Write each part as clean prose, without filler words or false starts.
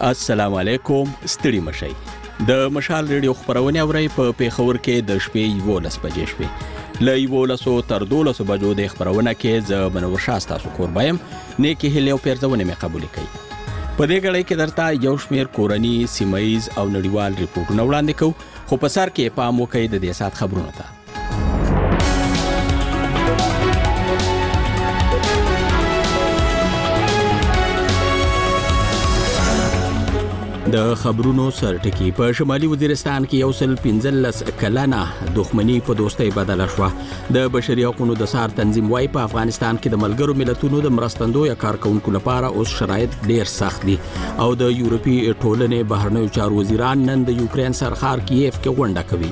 السلام علیکم، ستړي مشئ. د مشال ریډیو خبرونه اورئ په پیښور کې د شپې 11 بجې شپې له 11 تر 12 بجو د خبرونه کې ز منور شاستا سو قربایم نیکی هلیو پیرځونه مې قبول کړي. په دې غړې کې درته یو شمیر کورنی سیمایز او نړیوال ریپورتونه وړاندې کوو، خو په سر کې پام وکړئ د دې سات خبرونه ته. د خبرونو سرټکی په شمالي وزیرستان کې یو سل 15 کلنه دښمنی په دوستۍ بدله شوه. د بشري حقوقو د سار تنظیم وايي په افغانستان کې د ملګرو ملتونو د مرستندوی کارکونکو لپاره اوس شرایط ډیر سخت دي او د یورپی ټولنې بهرنیو چارو وزیران نن د یوکرين سرخار کیف کې غونډه کوي.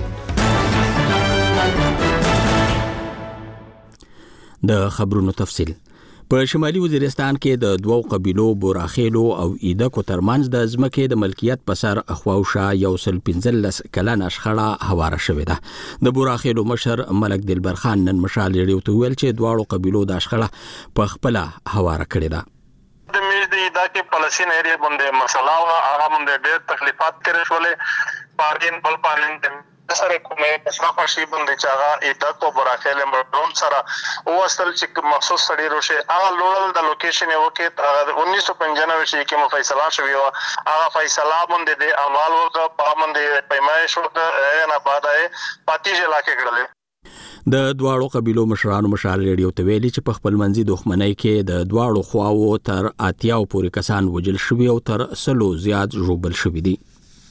د خبرونو تفصیل. په شمالي وزیرستان کې د دوو قبیلو بوراخیلو او ایدکو ترمنځ د ځمکې د ملکیت په سر خواوشا یو سل 15 کلنه شخړه هواره شوې ده. د بوراخیلو مشر ملک دلبر خان نن مشال ریډیو ته ویل چې دواړو قبیلو د شخړه په خپل هواره کړې ده. د میز د کې پالیسین ایریا باندې مسله او هغه باندې ډېر تکلیفات کړې شولې. پارین بل پارین سره کومه مصرف شي باندې چې هغه ایدکو بوراخیل مرون سره او اصل چې مخصوص سړي روشه هغه لوړل د لوکیشن یو کې 1995 کې فیصله شوی و. هغه فیصله باندې د عمل وکړه په باندې پیمایش وکړه نه بعد پاتې علاقې کړل. د دواړو قبیلو مشرانو مشال ریډیو ته ویلي چې په خپل منځي دښمنۍ کې د دواړو خواو تر 80 پورې کسان وجل شوي او تر 100 زیات ژوبل شوي دي.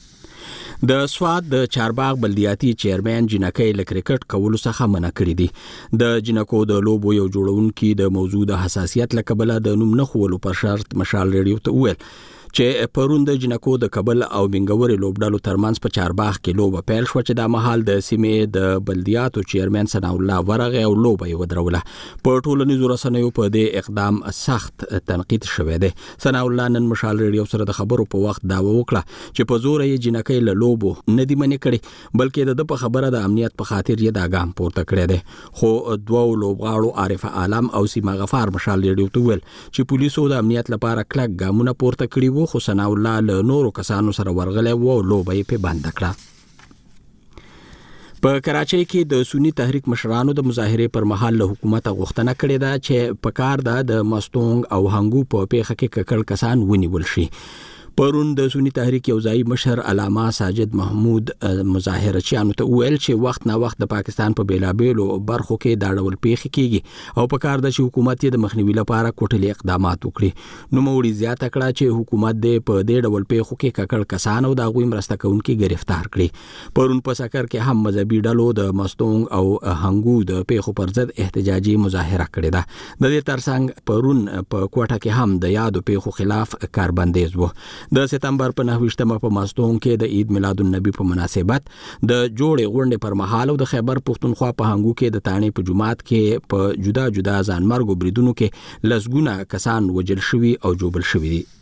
د سواد د چارباغ بلدیاتي چیرمن جنکې ل کرکټ کولو څخه منع کړی دي. د جنکو د لوبو یو جوړونکي د موضوع د حساسیت لکبله د نوم نه خولو پر شرط مشال ریډیو ته ویل چې پرون د جنکو د کابل او بنګوري لوبډالو ترمنځ په چارباغ کې لوبه پیل شو چې د محل د سیمې د بلدیاتو چیرمن ثنا الله ورغه او لوبه یې ودروله. په ټولنیزو رسنیو په دې اقدام سخت تنقید شوی دی. ثنا الله نن مشال ریډیو سره د خبرو په وخت داوا وکړه چې په زور یې جنکې له لوبو نه دی منې کړي، بلکې د په خبره د امنیت په خاطر یې دا ګام پورته کړی دی. خو دوه لوبغاړو عارف عالم او سیما غفار مشال ریډیو ته ویل چې پولیسو د امنیت لپاره کلک ګامونه پورته کړي وو، خو ثنا الله له نورو کسانو سره ورغلی و او لوبه یې په بند کړه. په کراچۍ کې د سنی تحریک مشرانو د مظاهرې پر مهال له حکومت غوښتنه کړې ده چې په کار ده د مستونګ او هنګو په پیښه کې ککړ کسان ونیول شي. پرون د سنی تحریک یو ځای مشر علامه ساجد محمود مظاهرچیانو ته ویل چې وخت نه وخت د پاکستان په بیلابېلو برخو کې دا ډول پیښې کیږي او په کار ده چې حکومت یې د مخنیوي لپاره کوټلي اقدامات وکړي. نو موړي زیاته کړه چې حکومت دې په دې ډول پیښو کې ککړ کسان او د هغوی مرسته کوونکي گرفتار کړي. پرون په سکر کې هم مذهبي ډلو د مستونګ او هنګو د پیښو پر ضد احتجاجي مظاهره کړې ده. د دې ترڅنګ پرون په کوټه کې هم د یادو پیښو خلاف کاربندیز و. د سپتمبر په 9 په ماستون کې د عید میلاد النبی په مناسبت د جوړې غونډې پر مهال او د خیبر پښتونخوا په هنګو کې د تانې په جماعت کې په جدا جدا ځانمرګو بریدونو کې لسګونه کسان وجل شوي او جوبل شوي دي.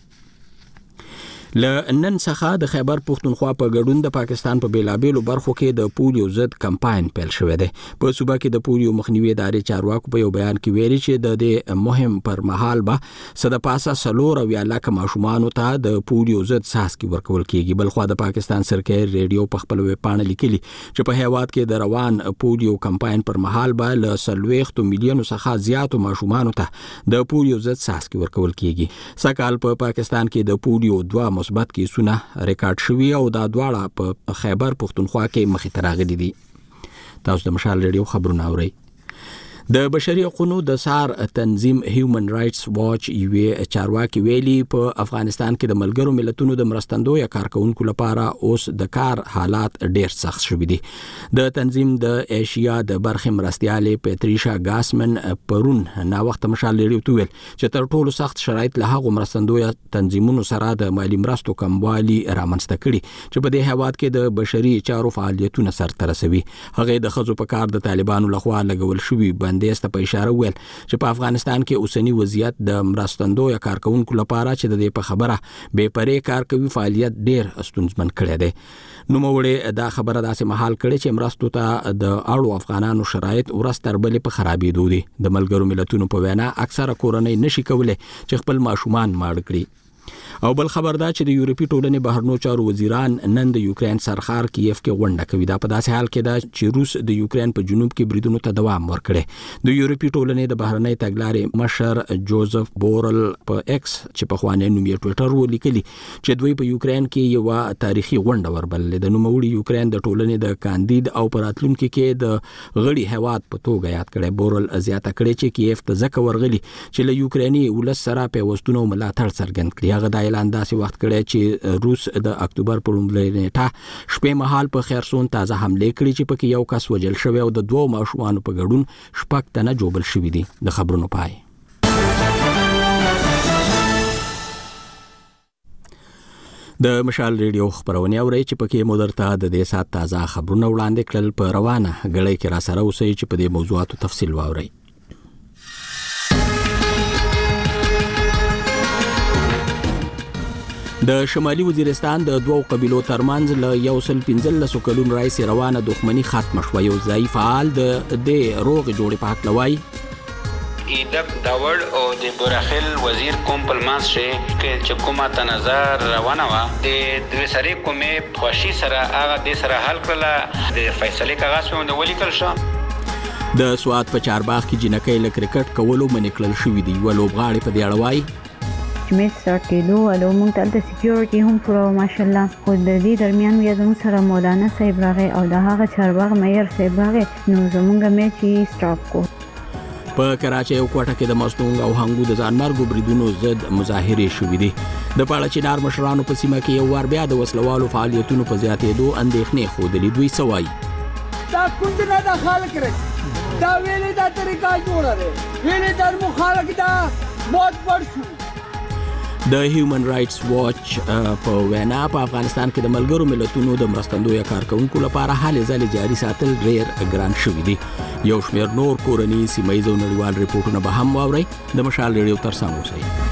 نن څخه د خیبر پښتونخوا په ګډون د پاکستان په بیلابېلو برخو کې د پولیو ضد کمپاین پیل شوی دی. په صوبه کې د پولیو مخنیوي ادارې چارواکو په یو بیان کې ویلي چې د دې مهم پر مهال به صد پاسه سلور او یا لکه ماشومان ته د پولیو ضد څاڅکي ورکول کیږي. بلخو د پاکستان سرکاري ریډیو په خپل ویب پاڼه لیکلي چې په هیواد کې د روان پولیو کمپاین پر مهال به له 30 میلیونو څخه زیاتو ماشومان ته د پولیو ضد څاڅکي ورکول کیږي. سکهال په پاکستان کې د پولیو 2 مثبت کیسونه ریکارډ شوي او دا دواړه په خیبر پښتونخوا کې مخې ته راغلي دي. تاسو د مشال ریډیو خبرونه اورئ. د بشري حقوقو د سار تنظیم هیومن رائټس واچ یوې چارواکي ویلي په افغانستان کې د ملګرو ملتونو د مرستندوی کارکونکو لپاره اوس د کار حالات ډیر سخت شوي دي. د تنظیم د ایشیا د برخې مرستیالې پیټریشا ګاسمن پرون نا وخت مشال ریډیو ته ویل چې تر ټولو سخت شرایط له هغو مرستندوی تنظیمونو سره د مالی مرستو کموالی رامنځته کړي چې په دې هیواد کې د بشري چارو فعالیتونه سرته رسوي. هغه د ښځو په کار د طالبانو لخوا لګول شوي بندیز ته په اشاره ویل چې په افغانستان کې اوسنی وضعیت د مرستندوی کارکونکو لپاره چې د دې په خبره بې پرې کار کوي فعالیت ډیر ستونزمن کړی دی. نوموړي دا خبره داسې محال کړي چې مرستو ته د اړو افغانانو شرایط ورځ تر بلې په خرابېدو دي. د ملګرو ملتونو په وینا اکثره کورنۍ نشي کولی چې خپل ماشومان ماړ کړي. او بل خبر دا چې د یورپی ټولنې بهرنیو چارو وزیران نن د یوکرين سرخار کیف کې غونډه کوي. دا په داسې حال کې دا چې روس د یوکرين په جنوب کې بریدونو ته دوام ورکړي. د یورپی ټولنې د بهرنۍ تګلارې مشر جوزف بورل په ایکس چې په خوانې نوم یې ټوئیټر ولیکلی چې دوی په یوکرين کې یو تاریخي غونډه وربللې. د نوموړي یوکرين د ټولنې د کاندید او پراتلونکو کې د غړي هواد په توګه یاد کړي. بورل زیاته کړي چې کیف ته ځکه ورغلي چې له یوکريني ولس سره پیوستونه ملاتړ څرګند کړي. هغه د اعلان داسې وخت کړي چې روس د اکتوبر په لومړۍ نیټه شپې مهال په خیرسون تازه حمله کړې چې پکې یو کس وژل شوی او د دوه ماشومانو په ګډون شپږ تنه جوړل شوی دي. د خبرونو پای. د مشال ریډیو خبرونه اوري چې پکې مودرته د دې سات تازه خبرونه وړاندې کړل. په روانه غړې کې را سره اوسئ چې په دې موضوعاتو تفصیل واورئ. د شمالي وزیرستان د دوو قبیلو ترمنځ له 115 کلونو راهیسې روانه دښمني ختمه شوه. یو ځای فعال د دې روغ جوړې په حق لوي ایدک داوړ او د بوراخیل وزیر کوم پلمانس چې کومه تنظر روانه وا د دوی سره کومه خوشي سره هغه د سره حل کړل. د فیصله کاغذ په مونږ ولیکل شو. د سواد په چارباغ کې جنکۍ له کرکټ کولو منکلل شوې دي. ولوبغاړي په دې اړه وایي چې سټارټ کېدو او موږ ته د سکیورټي هم پرو ماشالله خو د دې درمیان بیا زموږ سره مولانا صاحب راغی او د هغه چارباغ مېر صاحب راغی نو زموږ میچ یې سټاپ کو. په کراچۍ او کوټه کې د مستونګ او هنګو د ځانمرګو بریدونو ضد مظاهرې شوې دي. د پاړه چنار مشرانو په سیمه کې یو وار بیا د وسلوالو فعالیتونو په زیاتېدو اندېښنې ښودلې. دوی څه وایي؟ دا کونډه دا خلک رسي دا ویلې دا طریقه جوړه ده ویلې در مخالک دا موت پړ شو. د هیومن رائټس واچ په وینا په افغانستان کې د ملګرو ملتونو د مرستندوی کارکونکو لپاره حالې ځلې جاري ساتل ډېر ګران شوي دي. یو شمېر نور کورني سیمه ییز او نړیوال ریپورټونه به هم واورئ. د مشال ریډیو ترڅنګ اوسئ.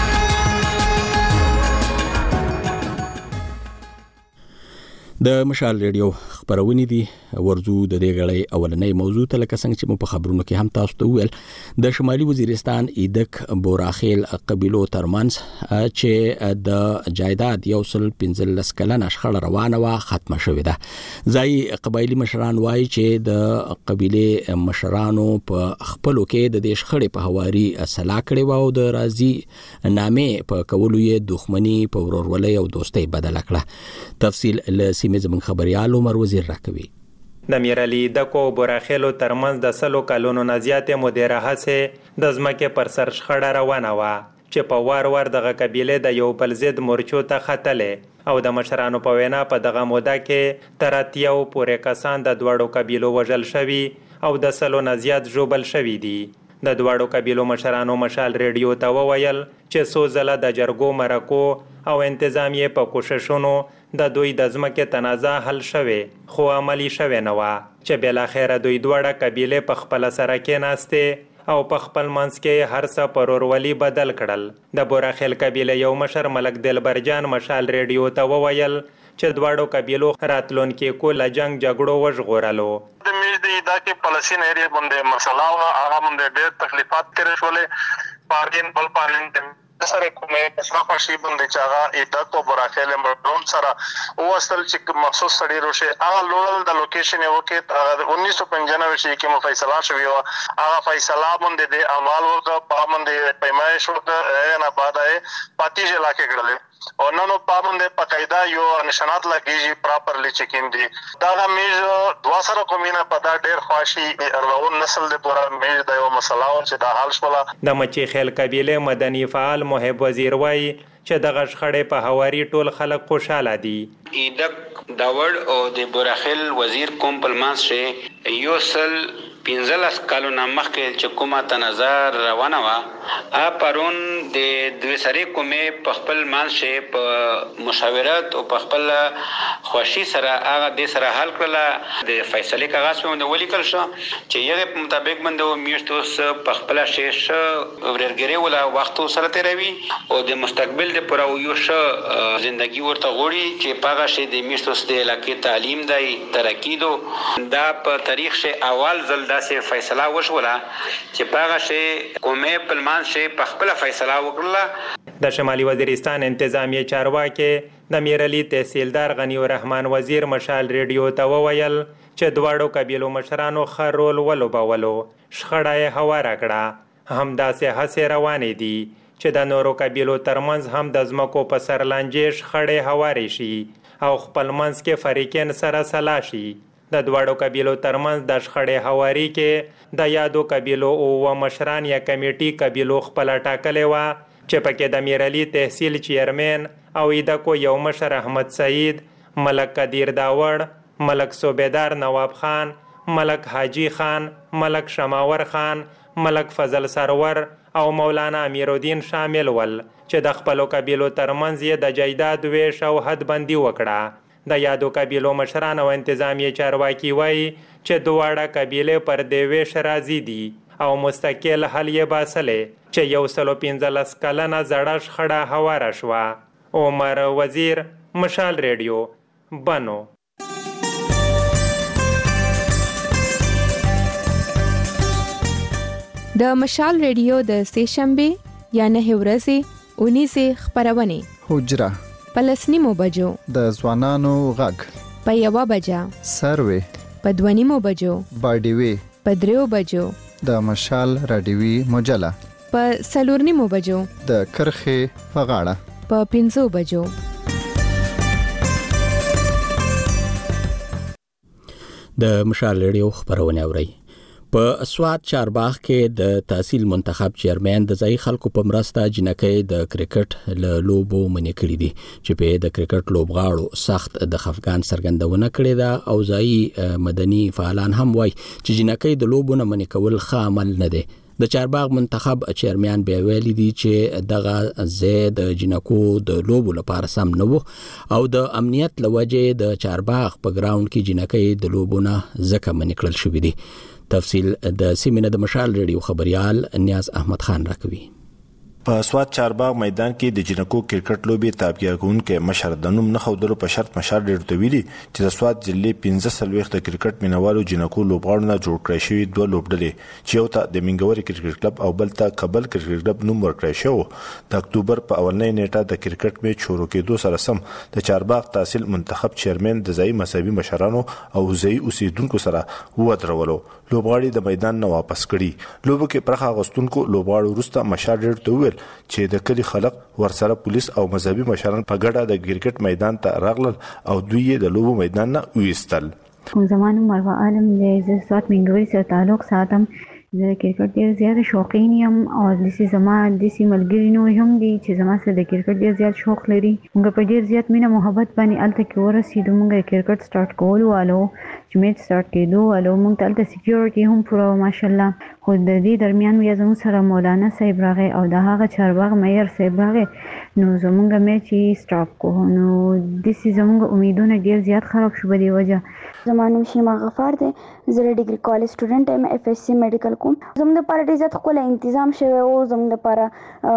د مشال ریډیو خبرونه دي ورزو د دې غړې اولنۍ موضوع ته لکه څنګه چې مو په خبرونو کې هم تاسو ته ویل د شمالي وزیرستان ایدک بوراخیل قبیلو ترمنځ چې د جایداد 115 کلنه شخړه روانه وا ختمه شوې ده. ځای قبایلی مشران وایي چې د قبیله مشرانو په خپلو کې د دې شخړې په هواري اصلاح کړې و او د راضي نامې په کولو یې دښمنی په ورورولۍ او دوستۍ بدل کړه. تفصیل له سیمې زموږ خبريال عمر وزیر راکوي. د میرعلی دکو بوراخیلو ترمنځ د 100 کلونو نه زیاتې مودې راهیسې د ځمکې پر سر شخړه روانه وه چې په وار وار دغه قبیلې د یو بل ضد مورچو ته ختلې او د مشرانو په وینا په دغه موده کې تر 80 پورې کسان د دواړو قبیلو وژل شوي او د 100 نه زیات ژوبل شوي دي. د دواړو قبیلو مشرانو مشال ریډیو ته وویل چې څو ځله د جرګو مرکو او انتظامیه په کوششونو د دوی د ځمکې تنازع حل شوه خو عملی شوه نه و چې بل اخر دوی دواړه قبیله په خپل سره کې ناشته او په خپل منځ کې هر څه پرورولي بدل کړل. د بوراخیل قبیله یو مشر ملک دلبرجان مشال ریډیو ته وویل چې دواړو قبیلو راتلونکو کوله جنگ جګړو وژغورلو. د میږدي دا کې پالیسین ایریا باندې مسله او هغه باندې ډېر تکلیفات کړې شولې. پارین بل پارین سره کومه اسما خوشي باندې چاغه ایدک او بوراخیل مرون سره او اصل چې مخصوص سړي روشه هغه لوړل د لوکیشن یو کې 1995 کې فیصله شوی و. هغه فیصله باندې د عمل ورته پامندې پیمایش ورته نه پاتای پاتیج علاقې کړل او نن په باندې پقاعده یو نشانات لګیږي پراپرلی چیکین دي. دا میز دوا سره کومینه پتا ډېر خواشي ارلون نسل د پورا میز د یو مسله او چې د حال شولا. د مچی خیل قبیله مدني فعال محب وزیر وای چې د غشخړې په حواري ټول خلک خوشاله دي. ایدک داوړ او د بوراخیل وزیر کوم پلمانس یو سل 15 کالونه مخکې چې کومه تنظر روانه وا پرون د دوی سره کومه په خپل مانشه په مشاورت او په خپل خوشي سره هغه د سره حل کړل. د فیصله کاغذ په مونږ ولیکل شو چې یغه په مطابق باندې میشتوس په خپل شیش ورګری ولا وخت سره تیروي او د مستقبل د پوره یو ش ژوندۍ ورته غوړي چې پاغه شي د میشتوس د علاقې تعلیم دی ترقی دو دا په تاریخ شه اول زلدا داسې فیصله وشوله چې په هغه شی قومي پلمان شي په خپله فیصله وکړله. د شمالي وزیرستان انتظامیه چارواکي د میرعلي تحصیلدار غنی الرحمن وزیر مشال ریډیو ته وویل چې دواړو قبیلو مشرانو ښه رول ولوبولو، شخړه یې هواره کړه. همداسې هڅې روانې دي چې د نورو قبیلو ترمنځ هم د ځمکو په سر لانجې شخړې هوارې شي او خپل منځ کې فریقین سره سلا شي. د دواړو قبیلو ترمنځ د شخړې هواري کې د یادو قبیلو اووه مشران یا کمیټي قبیلو خپله ټاکلې وه چې پکې د میرعلي تحصیل چیرمن او ایدکو یو مشر احمد سعید، ملک قدیر داوړ، ملک صوبیدار نواب خان، ملک حاجی خان، ملک شماور خان، ملک فضل سرور او مولانا امیرالدین شامل ول چې د خپلو قبیلو ترمنځ یې د جایداد ویش او حدبندي وکړه. د یادو قبیلو مشران او انتظامیه چارواکي وایي چې دواړه قبیلې پر دې ویش راضي دي او مستقل حل یې باسلې چې 115 کلنه زړه شخړه هواره شوه. عمر وزیر، مشال ریډیو، بنو. د مشال ریډیو د سهشنبه یا 9 ورځې 19 خبرونه حجره پلسنیمو بجو د ځوانانو غږ په 1 بجا سروي په 2 بجو باډیوي په 3 بجو د مشال رادیوي مجله په 4 بجو د کرخه په غاړه په 5 بجو. د مشال ریډیو خبرونه اوري. په سوات چارباغ کې د تحصیل منتخب چیرمن د ځای خلکو په مرسته جنکۍ د کرکټ له لوبو منې کړې دي چې په د کرکټ لوبغاړو سخت د خفګان څرګندونه کړې ده او ځای مدني فعالان هم وایي چې جنکۍ د لوبو نه منې کول ښه عمل نه دی. د چارباغ منتخب چیرمن به ویلي دي چې دغه زید جنکو د لوبو لپاره سم نه وو او د امنیت لوجه د چارباغ په ګراوند کې جنکۍ د لوبو نه ځکه منې کړل شوې دي. تفصیل د سیمینه د مشال ریډیو خبريال نیاز احمد خان راکوي. په سوات چارباغ میدان کې د جنکو کرکټ لوبي تابعیرګون کې مشر د نوم نه خودلو په شرط مشال ډېر تویلي چې د سوات ضلع 15 د کرکټ مینوالو جنکو لوبغاړو نه جوړ کړی شوی دوه لوبډلې چې یو ته د منګوري کرکټ کلب او بل ته کابل کرکټ کلب نوم ورکړی شو. د اکتوبر په اولنۍ نیټه د کرکټ میچ شروع کېدو سره سم د چارباغ تحصیل منتخب چیرمن د ځای مذهبي مشرانو او ځای اوسیدونکو سره ودرولو. لوبغاړي د میدان نه واپس کړي. لوبو کې پرخه غستونکو لوبغاړو وروسته مشال ډېر تویل چې د کلی خلک ورسره پولیس او مذهبي مشران په ګډه د کرکټ میدان ته راغلل او دوی د لوبو میدان نه وېستل. زمانو مروه عالم د سوات منګوري سره تعلق ساتم. د کرکټ ډیر زیات شوقین یم او د زما د ملګری نو هم دي چې زما سره د کرکټ ډیر زیات شوق لري. موږ په ډیر زیات مینه محبت باندې الته کې ورسېدو. موږ کرکټ سٹارټ کولو والو چې میچ سٹارټ کېدو والو موږ تلته سکیورټي هم پوره ماشاءالله. خو د دې درمیان بیا زموږ سره مولانا صاحب راغی او د هغه چارباغ مېر صاحب راغی نو زموږ میچ سٹاپ کو نو د زموږ امیدونه ډیر زیات خراب شو په دې وجه. زمانو شیما غفار دی زه ډیګري کالج سټوډنټ یم اف اس سی میډیکل کوم. زموږ لپاره ډیر زیات خپل تنظیم شوی او زموږ لپاره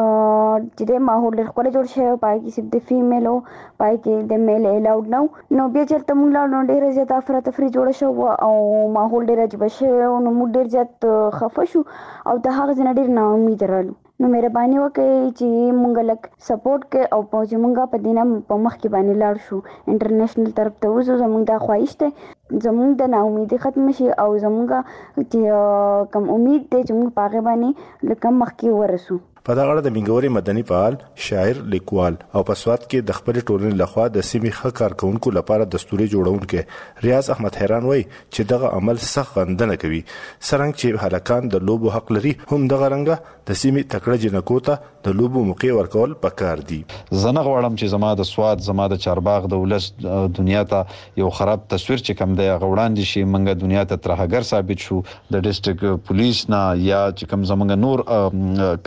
چې د ماحول ډیر خپل جوړ شوی پای کې صرف د فیمیل او پای کې د میل الاود نو بیا چې موږ لاړو ډیر زیات افراطفری جوړ شو او ماحول ډیر عجیب شوی او نو موږ ډیر زیات خفه شو او د هغه ځنه ډیر نا امید رالو. نو مهرباني وکړئ چې مونږ لک سپورټ کې او چې مونږ په دینه په مخ کې باندې لاړ شو انټرنیشنل طرف ته وځو. زمونږ د خواهش ته زمونږ د نا امیدي ختم شي او زمونږ چې کم امید دی چې مونږ پاغه باندې لکه مخ کې ورسو. په دغه اړه د منګوري مدني فعال، شاعر، لیکوال او په سوات کې د خپل ټولنې لخوا د سیمې ښه کارکونکو لپاره دستوري جوړونکو ریاض احمد حیران وایي چې دغه عمل سخت غندنه کوي. سرنګ چې هلکان د لوبو حق لري هم دغه رنګه د سیمې تکړه جنکو ته د لوبو موقع ورکول پکار دي. زنه غواړم چې زما د سوات زما د چارباغ د ولس دنیا ته یو خراب تصویر چې کم دی غوړاندې شي منګه دنیا ته ترهګر ثابت شو. د ډیسټریکټ پولیس نه یا چې کم زمونږ نور کم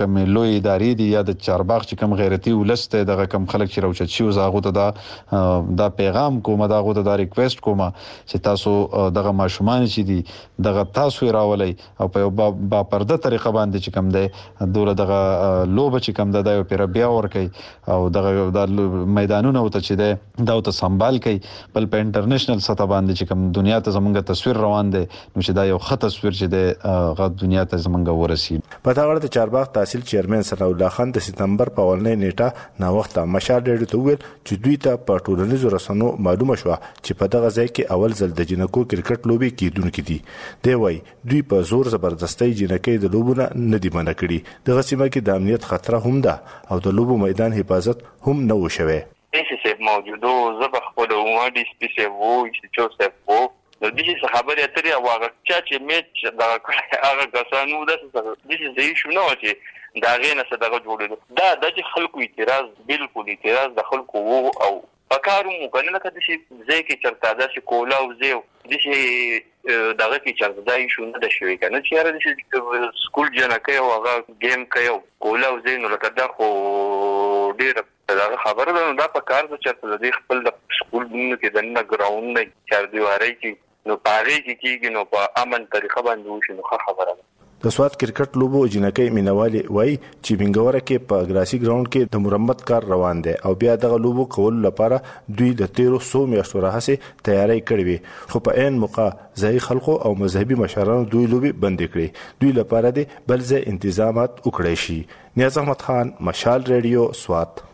لوی ادارې دي یا د چارباغ چې کم غیرتی ولسته دغه کم خلک چې راوچت شي زاغو ته دا پیغام کوم دغه ته دا ریکوست کوم چې تاسو دغه ماشومان چې دي دغه تاسو راولي او په با پرده طریقه باندې چې کم دی دوله دغه لوب چې کم ده د پیربیا ور کوي او دغه د میدانونو ته چې ده دا ته سنبال کوي بل په انټرنیشنل سطح باندې چې کم دنیا ته زمونږ تصویر روان دی نو چې دا یو خط تصویر چې ده غو دنیا ته زمونږ ورسي په دا غړ د چارباغ تحصیل چیرمن ثناء الله خان د سپتمبر په اولنۍ نیټه نا وخت مشال ډېر ته ویل چې دوی ته په ټولنیزو رسنیو معلومه شو چې په دغه ځای کې اول ځل د جنکو کرکټ لوبي کیدونکې دي دی وای دوی په زور زبردستۍ جنکې د لوبونه نه دی منع کړي دغه سیمه کې د امنیت خطر هم ده او د لوبو میدان حفاظت هم نه وشوي ese موجودو زبخ په دوه دي سپیسه وو چې څه وو د دې خبرې اترې او هغه چې میچ دا هغه کسانو د دې ځای شو نو چې دا غینه څه دغه جوړېدو دا د خلکو اعتراض بالکل اعتراض د خلکو وو او پکارو مو کنه لکه د شي ځای کې چرته دا شي کولا او زیو د شي دغه کې چرته دا شو نه د شوی کنه چې را د شي سکول جنکه او هغه گیم کوي کولا او زینو لکه دا خو ډیر دا خبره ده دا په کار چې د خپل د سکول کې د نه ګراوند نه چار دیواري کې نو پاره کې نو په امن طریقه باندې وشي نو خبره ده د سواد کرکټ لوبو جنکې مینوالي وای چې بنګوره کې په ګراسي ګراوند کې د مرمت کار روان دی او بیا دغه لوبو کول لپاره دوی د 1300 میاشتو راهسه تیاری کړې وي خو په عین موقع ځای خلکو او مذهبي مشرانو دوی لوبي بند کړې دوی لپاره دي بل ځای تنظیمات وکړي شي نیاز احمد خان مشال ریډیو سواد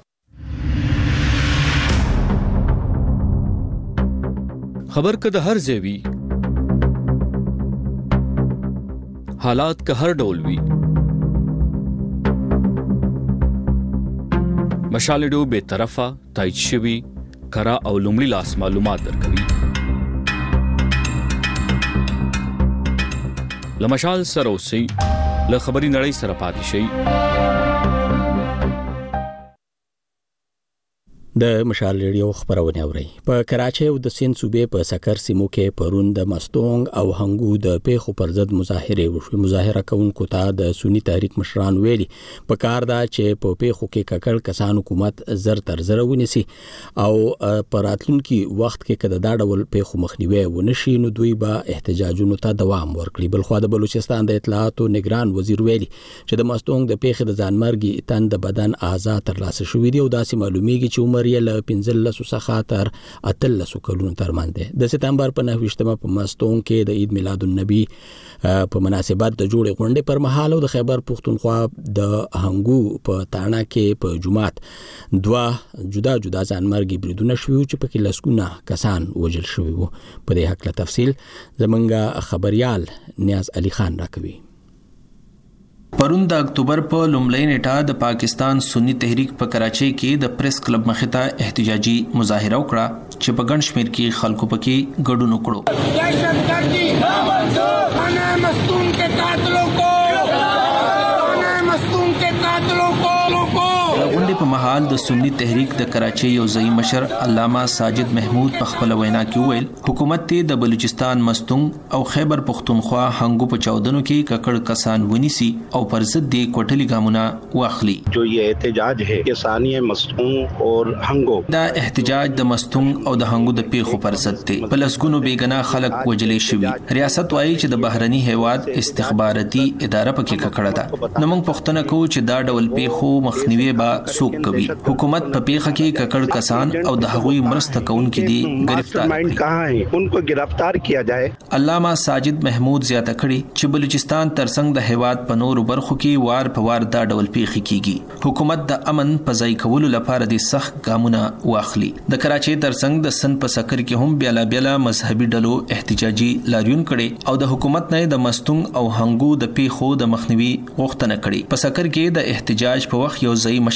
خبر که د هر ځای وي حالات که هر ډول وي مشال ډو به طرفه تایید شوی کرا او لومړی لاس معلومات درکوي لمشال سره اوسئ له خبري نړۍ سره پاتې شئ د مشال ریډیو خبرونه اوري په کراچۍ او د سین صوبې په سکر سیمو کې پرون د مستونګ او هنګو د پیښو پر ضد مظاهره وشوه مظاهره کوونکو ته د سنی تحریک مشران ویلي په کار دا چې په پیښو کې ککړ کسان حکومت زر تر زر ونیسي او پر راتلونکي وخت کې کده دا ډول پیښو مخنیوي ونشي نو دوی به احتجاجونو ته دوام ورکړي بل خو د بلوچستان د اطلاعات او نگران وزیر ویلي چې د مستونګ د پیښې د ځانمرګي تن د بدن آزاد تر لاسه شوې دی او داسې معلومیږي چې عمر له 15 څخه تر 18 کلونو ترمنځ دی د سپتمبر په 9مه په مستونګ کې د عید میلاد النبی په مناسبت د جوړې غونډې پر مهال او د خیبر پښتونخوا د هنګو په تاڼه کې په جمعات دوا جدا جدا ځانمرګي بریدونه شوي چې په کې لسګونه کسان وژل شوي وو په دې حق له تفصیل زمونږ خبريال نیاز علي خان راکوي پرون د اکتوبر په لومړۍ نیټه د پاکستان سنی تحریک په کراچۍ کې د پریس کلب مخې ته احتجاجي مظاهره وکړه چې په ګڼ شمېر کې خلکو پکې ګډون وکړو دهشتگردی منظور خانه مستون کے قاتلوں کو خانه مستون کے قاتلوں کو غونډې په مهال د سنی تحریک د کراچۍ یو ځای مشر علامه ساجد محمود په خپل وینا کې وویل حکومت ته د بلوچستان مستونګ او خیبر پختونخوا هنګو په چاودنو کې ککړ کسان ونیسي او پر ضد د کوټلي ګامونه واخلي جو یہ احتجاج ہے یہ ثانیه مستونګ اور هنګو دا احتجاج د مستونګ او د هنګو د پیښو پر ضد دی په لسګونو بیګناه خلک وجلې شوي ریاست وایي چې د بهرني هیواد استخباراتي اداره پکې ککړه ده نو موږ پوښتنه کوو چې دا ډول پیښو مخنیوي با څوک کوي حکومت په پیښه کې ککړ کسان او د هغوی مرسته کوونکي دي گرفتار کړي ان کو گرفتار کیا جائے علامه ساجد محمود زیاته کړي چې بلوچستان ترڅنګ د هیواد په نورو برخو کې وار په وار دا ډول پیښې کیږي حکومت د امن په ځای کولو لپاره د سخت ګامونه واخلي د کراچۍ ترڅنګ د سن په سکر کې هم بیلا مذهبي ډلو احتجاجي لاریون کړي او د حکومت نه د مستونګ او هنګو د پیښو د مخنیوي غوښتنه کړي په سکر کې د احتجاج په وخت یو ځای مشر فهیم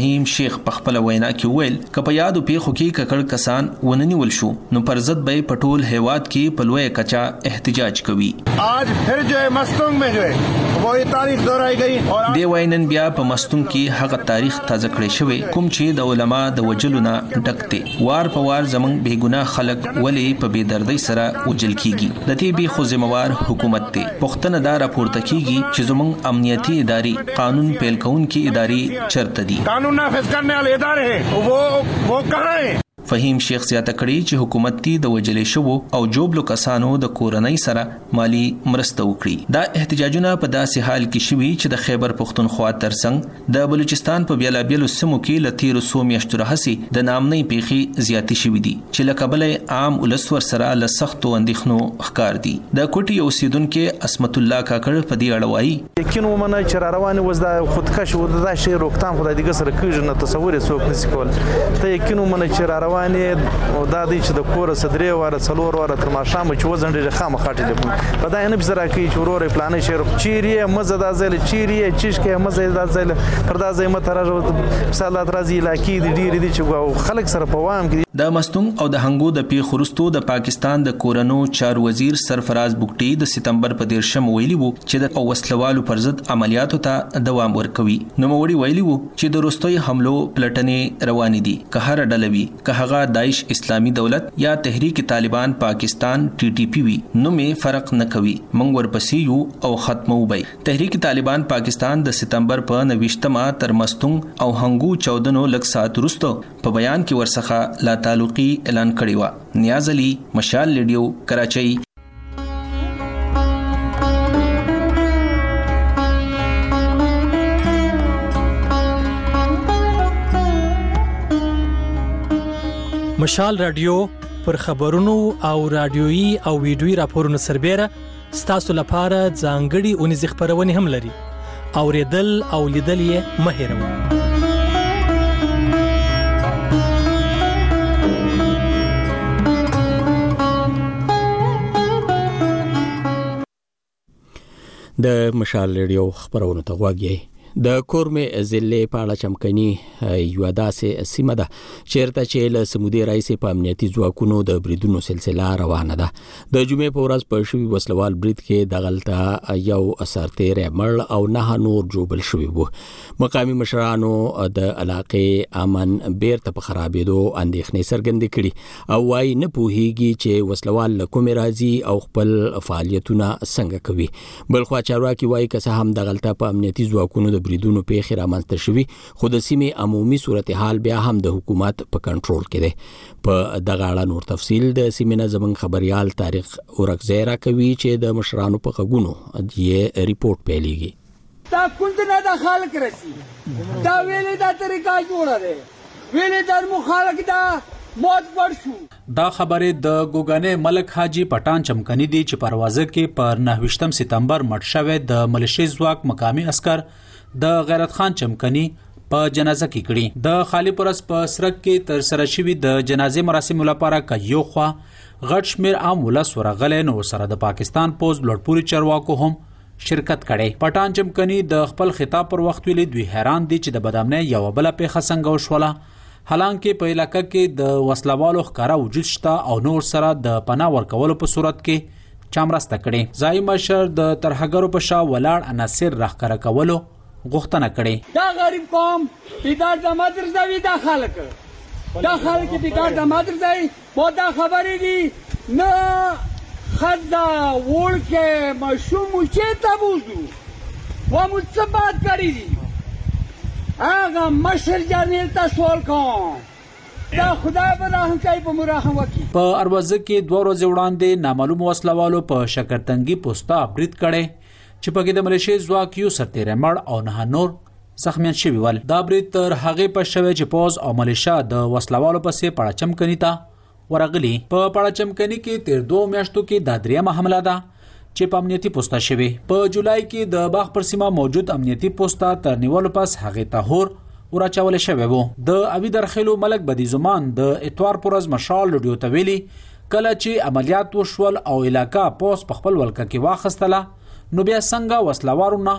فهیم شیخ په خپل وینا کې ویل کپه یادو پیښو کې ککړ کسان وننیول شو نو پر ضد به پټول هیواد کې په لوی کچا احتجاج کوي. आज फिर जो है मस्तूंग में जो है वो ये तारीख दोहराई गई और دی واینن بیا په مستونګ کې هغه تاریخ تازه کړی شوی کوم چې د علما د وجلونه ډکته وار په وار زمنګ بے ګناه خلک ولې په بے دردۍ سره وجل کیږي. د دې به خو ذمہوار حکومت ته پښتنه دا راپورته کیږي چې زمنګ امنیتي ادارې قانون پیل کونکي ادارې چرته دي قانون نافذ کرنے والے ادارے ہیں وہ کہاں ہیں. فهیم شیخ زیاته کړي چې حکومت تی د وجلې شو او جوبلو کسانو د کورنۍ سره مالی مرسته وکړي. دا احتجاجونه په داسې حال کې شوي چې د خیبر پختونخوا ترڅنګ د بلوچستان په بیلابیلو سیمو کې لتیر سو میاشتو راهسي د نامنۍ پیخي زیاتی شوي دي چې لکبل عام ولسور سره له سختو اندېښنو ښکار دي. د کوټي اوسیدونکو اسمت الله کاکړ په دې اړه وایي یقین ومنه چې را روانه وز د خودکش و د شی روکتان خدای دې سره کېږي نه تصور یې څوک نشي کول. ته یقین ومنه چې را روانه او دا دې چې د کور صدرې واره څلور واره تر ماښام چې وزن ډېر خامخا ټلیفون په دا نه بزرا کوي چې ورور پلانې شهر چیرې مزه دا ځل چیرې چشکه مزه دا ځل پر دا ځای متر صلات راځي لاکی دي ډېر دي چې خلک سره په وام کې. د مستونګ او د هنګو د پیښورستو د پاکستان د کورونو چار وزیر سرفراز بوکټي د سپتمبر په 13 ویلي وو چې د وسلوالو پر ضد عملیاتو ته دوام ورکوي. نو موړي ویلي وو چې د روستوي حملو پلټنې روان دي که هر ډلوي که هغه داعش اسلامی دولت یا تحریک طالبان پاکستان TTP وی نو می فرق نه کوي مونږ ورپسې یو او ختمو وي. تحریک طالبان پاکستان د سپتمبر په 29 تر مستونګ او هنګو 14 لک ساعت وروسته په بیان کې ورڅخه لا تعلقي اعلان کړی و. نیاز علي مشال ریډیو کراچۍ. مشال رادیو پر خبرونو او رادیويي او ویډیويي راپورونو سربېره ستاسو لپاره ځانګړي اونیز خبرونه هم لري. اوریدل او لیدل یې مه هېروئ. د مشال ریډیو خبرونه ته غوږی. د کورمې ضلع په اړه چمکني یو داسې سیمه ده چیرته چې له سمودي رئیس په امنیتي ځواکونو د بریدونو سلسله روانه ده. د جمعې په ورځ په شوي وسلوال برید کې دغلته یو سرتیر مړ او 9 نور جوبل شوي وو. مقامي مشرانو د علاقې امن بیرته په خرابېدو اندېښنې څرګندې کړي او وايي نه پوهیږي چې وسلوال له کومې راځي او خپل فعالیتونه څنګه کوي. بلخوا چارواکي وايي که څه هم دغلته په امنیتي ځواکونو د بریدونو پیښې رامنځته شوي خو د سیمې عمومي صورتحال بیا هم د حکومت په کنټرول کې دی. په دغه اړه نور تفصیل د سیمې نه زموږ خبريال تاریخ اورکزی راکوي چې د مشرانو په غوږونو یې ریپورت پیلېږي. دا کندنه د خلک رسی دا ویلې دا طریقه جوړه ده ویلې د مخالک دا موت پړ شو. دا خبره د ګوګانې ملک حاجی پټان چمکني دي چې پروازه کې پر 29 سپتمبر مړ شوی د ملیشي ځواک مقامي عسكر د غیرت خان چمکني په جنازه کې کړي. د خالی پرس په سرک کې تر سره شوی د جنازې مراسم لپاره کيو خوا غټ شمیر عام ولس ورغلې نو سره د پاکستان پوز لوړپوري چارواکو هم شرکت کړي. پټان چمکني د خپل خطاب پر وخت ویلي دوی حیران دي چې د بدامنۍ یو بل په څنګه وشوله حالانکه په علاقې کې د وسلوالو ښکارا وجود شته او نور سره د پناه ورکولو په صورت کې چامرسته کړي. ځای مشر د ترهګرو په شا ولاړ عناصر راخکاره کولو غوښتنه کړي. دا غریب قوم پیدار د مدرسوي دا خلک پیدار د مدرسوي مو دا خبرې دي نه خدا ورکه مشوم چې تبوزو و مصبات کړی دي هغه مشر جنرال ته سوال کوم دا خدای په رحم کوي په مرحم وکي. په اروازه کې 2 ورځې وړاندې نامعلوم وسلوالو په شکرتنګي پوسټا برید کړي چې په کې د ملیشي ځواک یو سرتیر مړ او 9 نور زخمیان شوي ول. دا برید تر هغه په شوی چې پوز او ملیشا د وسلوالو پسې پړچمکني ته ورغلي. په پړچمکني کې تیر 2 میاشتو کې د دریمه حمله ده چې په امنیتي پوسټا شوی. په جولای کې د باغ پر سیمه موجود امنیتي پوسټا تر نیولو پس هغه ته هور ورچول شوی وو. د اوی درخلو ملک بدی زمان د اتوار پرز مشال ریډیو ته ویلي کله چې عملیات وشول او علاقہ پوس په خپل ولکه کې واخستله نو بیا څنګه وسلوارونه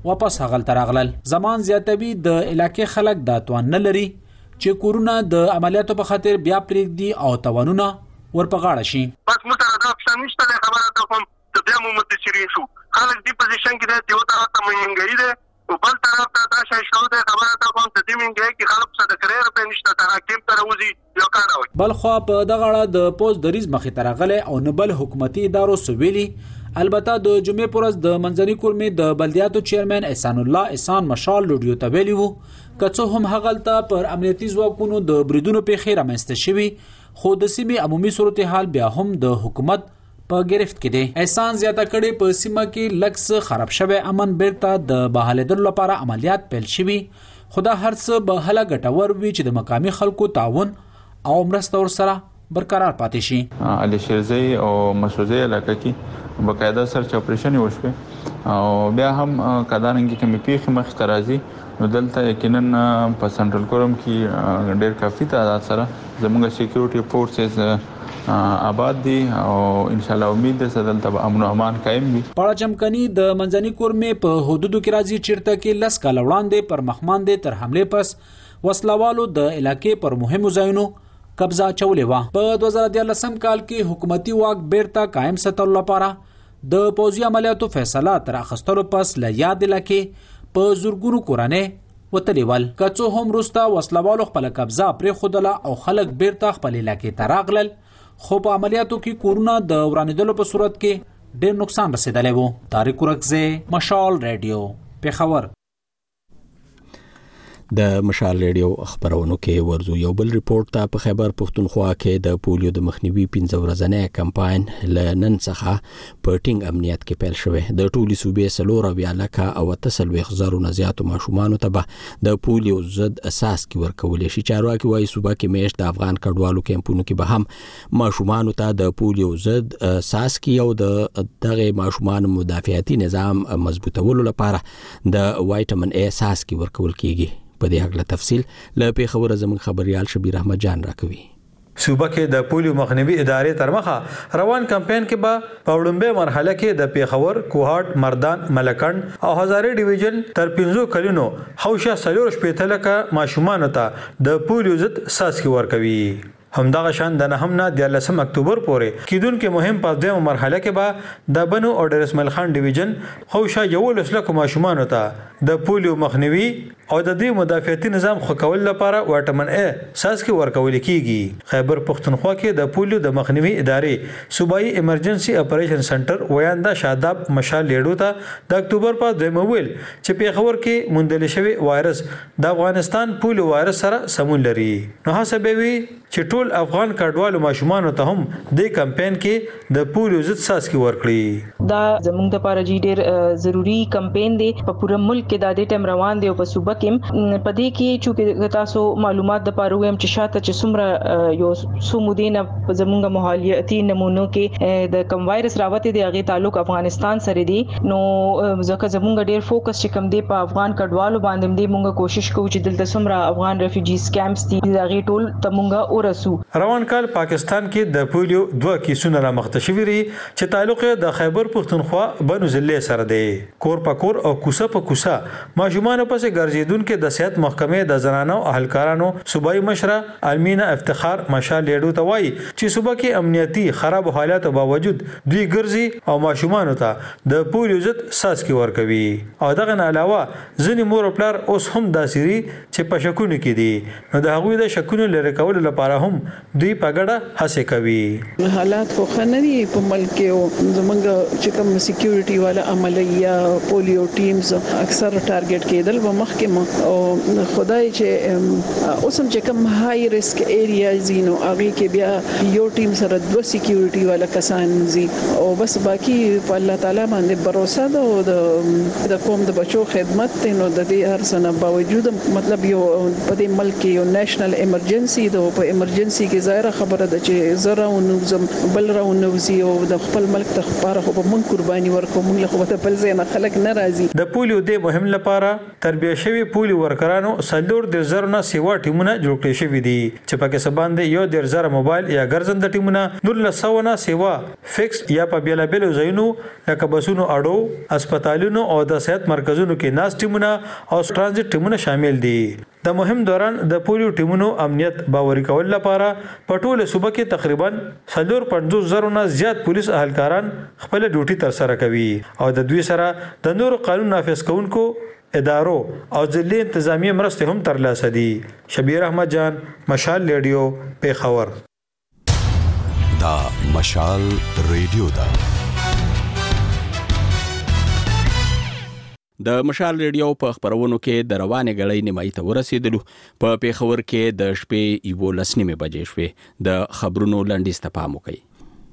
واپس هغل تراغلل. زمان زیاتوي د علاقې خلک دا توان نه لري چې کورونه د عملیاتو په خاطر بیا پرېږدي او توانونه ورپغاړه شي. بس موږ ته دا اپشن نشته د خبره ته کوم ته بیا مو متشرین شو خلک دی پوزیشن کې دی یو طرف ته منګری دی او بل طرف ته دا شای شو د خبره ته کوم ته دی منګری کې خلک څه د کریر په نشته تراکم تر وځي یو کار وي. بل خو په دغه اړه د پوز دریز مخې ترغله او نبل حکومتي ادارو سویلي. البته د جمعې پرز د منځني کورمې د بلدیاتو چیرمن احسان الله احسان مشال لوډیو ته ویلی وو کڅو هم هغلته پر امنیتي ځواکونو د بریدونو په خیر رامنځته شوی خو د سیمې عمومي صورتحال بیا هم د حکومت په گرفت کې دی. احسان زیاته کړي په سیمه کې لکس خراب شوی امن بیرته د بحالېدلو لپاره عملیات پیل شوي خدا هر څه به هله ګټور وي چې د مقامی خلکو تعاون او مرسته ورسره برقرار پاتې شي. علي شیرزی او مسعودي علاقه کې باقاعده سرچ اپریشن وشوه او بیا هم کدانګي کې پیښه مخ ترازی نو دلته یقینا په سنټرل کورم کې ډېر کافي تعداد سره زموږ سکیورټي فورسز آباد دي او ان شاء الله امید ده دلته امن او امان قائم وي. پاړه چمکني د منځني کورمې په حدودو کې راځي چیرته کې لس کال وړاندې پر مخماندې تر حمله پس وسلوالو د علاقې پر مهمو ځایونو قبضه چولې و. په 2013 کال کې حکومتي واک بیرته قائم ساتلو لپاره د پوځي عملیاتو فیصله تر اخستلو پس ل یاد علاقې په زورګونو کورانه وتلی ول. کڅو هم روستا وسلوالو خپل قبضه پرې خودله او خلک بیرته خپل علاقې ته راغلل خو په عملیاتو کې کورونه د ورانیدلو په صورت کې ډېر نقصان رسیدلی وو. طارق ورکزه مشال رادیو پیښور. د مشال ریډیو خبرونو کې ورزو یو بل ریپورت ته په خیبر پښتونخوا کې د پولیو د مخنیوي 15 ورځنی کمپاین لنن څخه په ټینګ امنیت کې پیل شوی. د ټولي صوبې سلور بیا لکه او تسلوي زرو نه زیاتو ماشومان ته به د پولیو ضد اساس کې ورکول شي. چارواکي وايي صوبه کې میش د افغان کډوالو کیمپونو کې به هم ماشومان ته د پولیو ضد اساس کې او د دغه ماشومان مدافعتي نظام مضبوطولو لپاره د وایټامین ای اساس کې ورکول کیږي. په دې اړه تفصیل له پیښور زمون خبريال شبیر احمد جان راکوي. صوبه کې د پولیو مخنیوي ادارې تر مخه روان کمپاین کې به په وړاندې مرحله کې د پیښور، کوهاټ، مردان، ملکند او هزاره ډیویژن تر 15 کلونو حوشه سلور شپېته لکه ماشومان ته د پولیو ضد اساس کې ورکوي. همدغه شان د نهم نه د 13 اکتوبر پورې کیدونکو مهم په دغه مرحله کې به د بنو او ډرسمل خان ډیویژن خوشا یو لسلکو ماشومان ته د پولیو مخنیوي او د دې مدافعتي نظام خو کول لپاره وایټامین ای اساس کې ورکول کیږي. خیبر پښتونخوا کې د پولیو د مخنیوي ادارې صوبایي ایمرجنسي اپریشن سنټر ویاندا شاداب مشال لیډو ته د اکتوبر په 2 مویل چې پیښور کې موندل شوی وایرس د افغانستان پولیو وایرس سره سمون لري. نو هڅه وی چې ټول افغان کډوالو ماشومان ته هم د کمپاین کې د پولیو ضد اساس کې ورکړي. دا زموږ لپاره ډېر ضروری کمپاین دی په پوره ملک کې د دې ټیم روان دی او په صوبه کې په دې کې چې تاسو معلومات د پاره ویم چې شاته چې څومره یو سومودینه زموږ مهالیتي نمونو کې د کم وایرس راوته دی هغه تعلق افغانستان سره دی. نو ځکه زموږ ډېر فوکس چې کم دی په افغان کډوالو باندې دی موږ کوشش کوو چې دلته څومره افغان ریفیوجیز کیمپس دي هغه ټول ته موږ ورسو. روان کال پاکستان کې د پولیو 2 کیسونه را مختشوي لري چې تعلق د خیبر پښتونخوا بنو ضلع سره دی. کور په کور او کوسه په کوسه ماشومان پسې ګرځیدون کې د صحت محکمې د زنانو اهلکارانو صوبایي مشره المینا افتخار مشال لیډو ته وایي چې صوبه کې امنیتي خراب حالاتو باوجود دوی ګرځي او ماشومان ته د پولیو ضد اساس کې ورکوي. او دغه نه علاوه ځینې مور او پلار اوس هم داسيري چې په شکونو کې دي نو د هغوی د شکونو لري کول لپاره هم دوی په ګډه هڅه کوي. حالات خو خنري په ملک کې زمونږ چې کوم سکیورټي والا عملیه پولیو ټیمز اکثر ټارګټ کېدل و مخکې او خدای چې اوسم چې کوم های ریسک ایریاز نو هغه کې بیا یو ټیم سره 2 سکیورټي والا کسان زی او بس باقی په الله تعالی باندې باور ده او د قوم د بچو خدمت ته نو د دې هر څه نه باوجود مطلب یو په دې ملک کې یو نېشنل ایمرجنسي ده په ایمرجنسي کې ظاهره خبره ده چې زره او نوزم بل راو نوزي او د خپل ملک ته لپاره په موږ قرباني ورکو، موږ له خو بل ځای نه خلک نه راځي. د پولیو د مهم لپاره تربیه شوی پولیو ورکرانو سلور د زرونه سیوا ټیمونه جوړ کړي شوی دي چې پکې سباند یو د زر موبایل یا ګرځنده ټیمونه نور له سونه سیوا فکس یا په بیلابل ځایونو لکه بسونو اډو هسپتالونو او د صحت مرکزونو کې ناس ټیمونه او ترانزیت ټیمونه شامل دي. د مهم دوران د پولیو ټیمونو امنیت باوري کول لپاره په ټوله صوبه کې تقریبا 450 زره زیات پولیس اهلکاران خپل ډیوټي تر سره کوي او د دوی سره د نور قانون نافذ کوونکو ادارو او ځلې انتظامی مرسته هم ترلاسه دي. شبیر احمد جان، مشال ریډیو، پیښور. دا مشال ریډیو دا د مشال ریډیو په خبرونو کې د روانې غړې نیمایي ته ورسېدلو. په پیښور کې د شپې 11:30 بجې شوې. د خبرونو لنډیز ته پام وکړئ.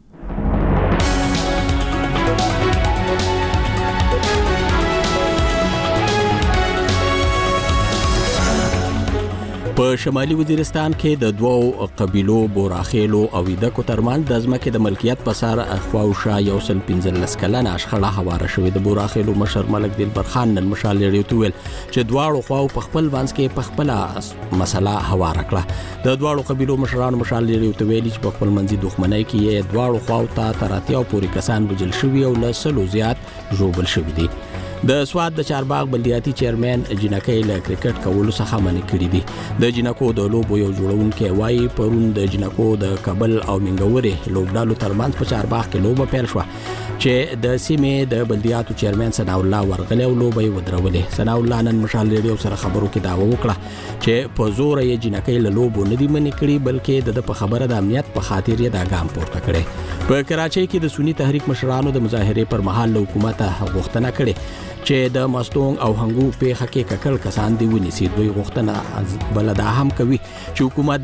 په شمالي وزیرستان کې د دوو قبيلو بوراخیلو او ویدکو ترمن د ځمکې د ملکیت په سر خواوشا 115 کلنه شخړه هواره شوې. د بوراخیلو مشر ملک دلبر خان نن مشال ریډیو ته ویل چې دواړو خواو په خپل وانس کې په خپل مسله هواره کړه. د دواړو قبيلو مشرانو مشال ریډیو ته ویل چې په خپل منځي دښمنۍ کې دواړو خواو ته تراتیا او پوری کسان وجل شوي او له سلو زیات ژوبل شوي دي. د سواد د چارباغ بلدیاتي چیرمن جنکې له کرکټ کولو څخه منع کړی دي. د جنکو د لوبو یو جوړونکي وایي پرون د جنکو د کابل او منګوري لوبډالو ترمنځ په چارباغ کې لوبه پیل شوه چې د سیمې د بلدیاتو چیرمن ثنا الله ورغله او لوبه ودرولې. ثنا الله نن مشال ریډیو سره خبرو کې داوا وکړه چې په زور یې جنکې له لوبو نه دی منع کړی بلکې د خبره د امنیت په خاطر یې دا ګام پورته کړي. په کراچۍ کې د سنی تحریک مشرانو د مظاهره پر مهال له حکومت غوښتنه کړې چې د مستونګ او هنګو په حق کې ککل کسان دی ونیسي. دوی غوښتنه بلدا هم کوي چې حکومت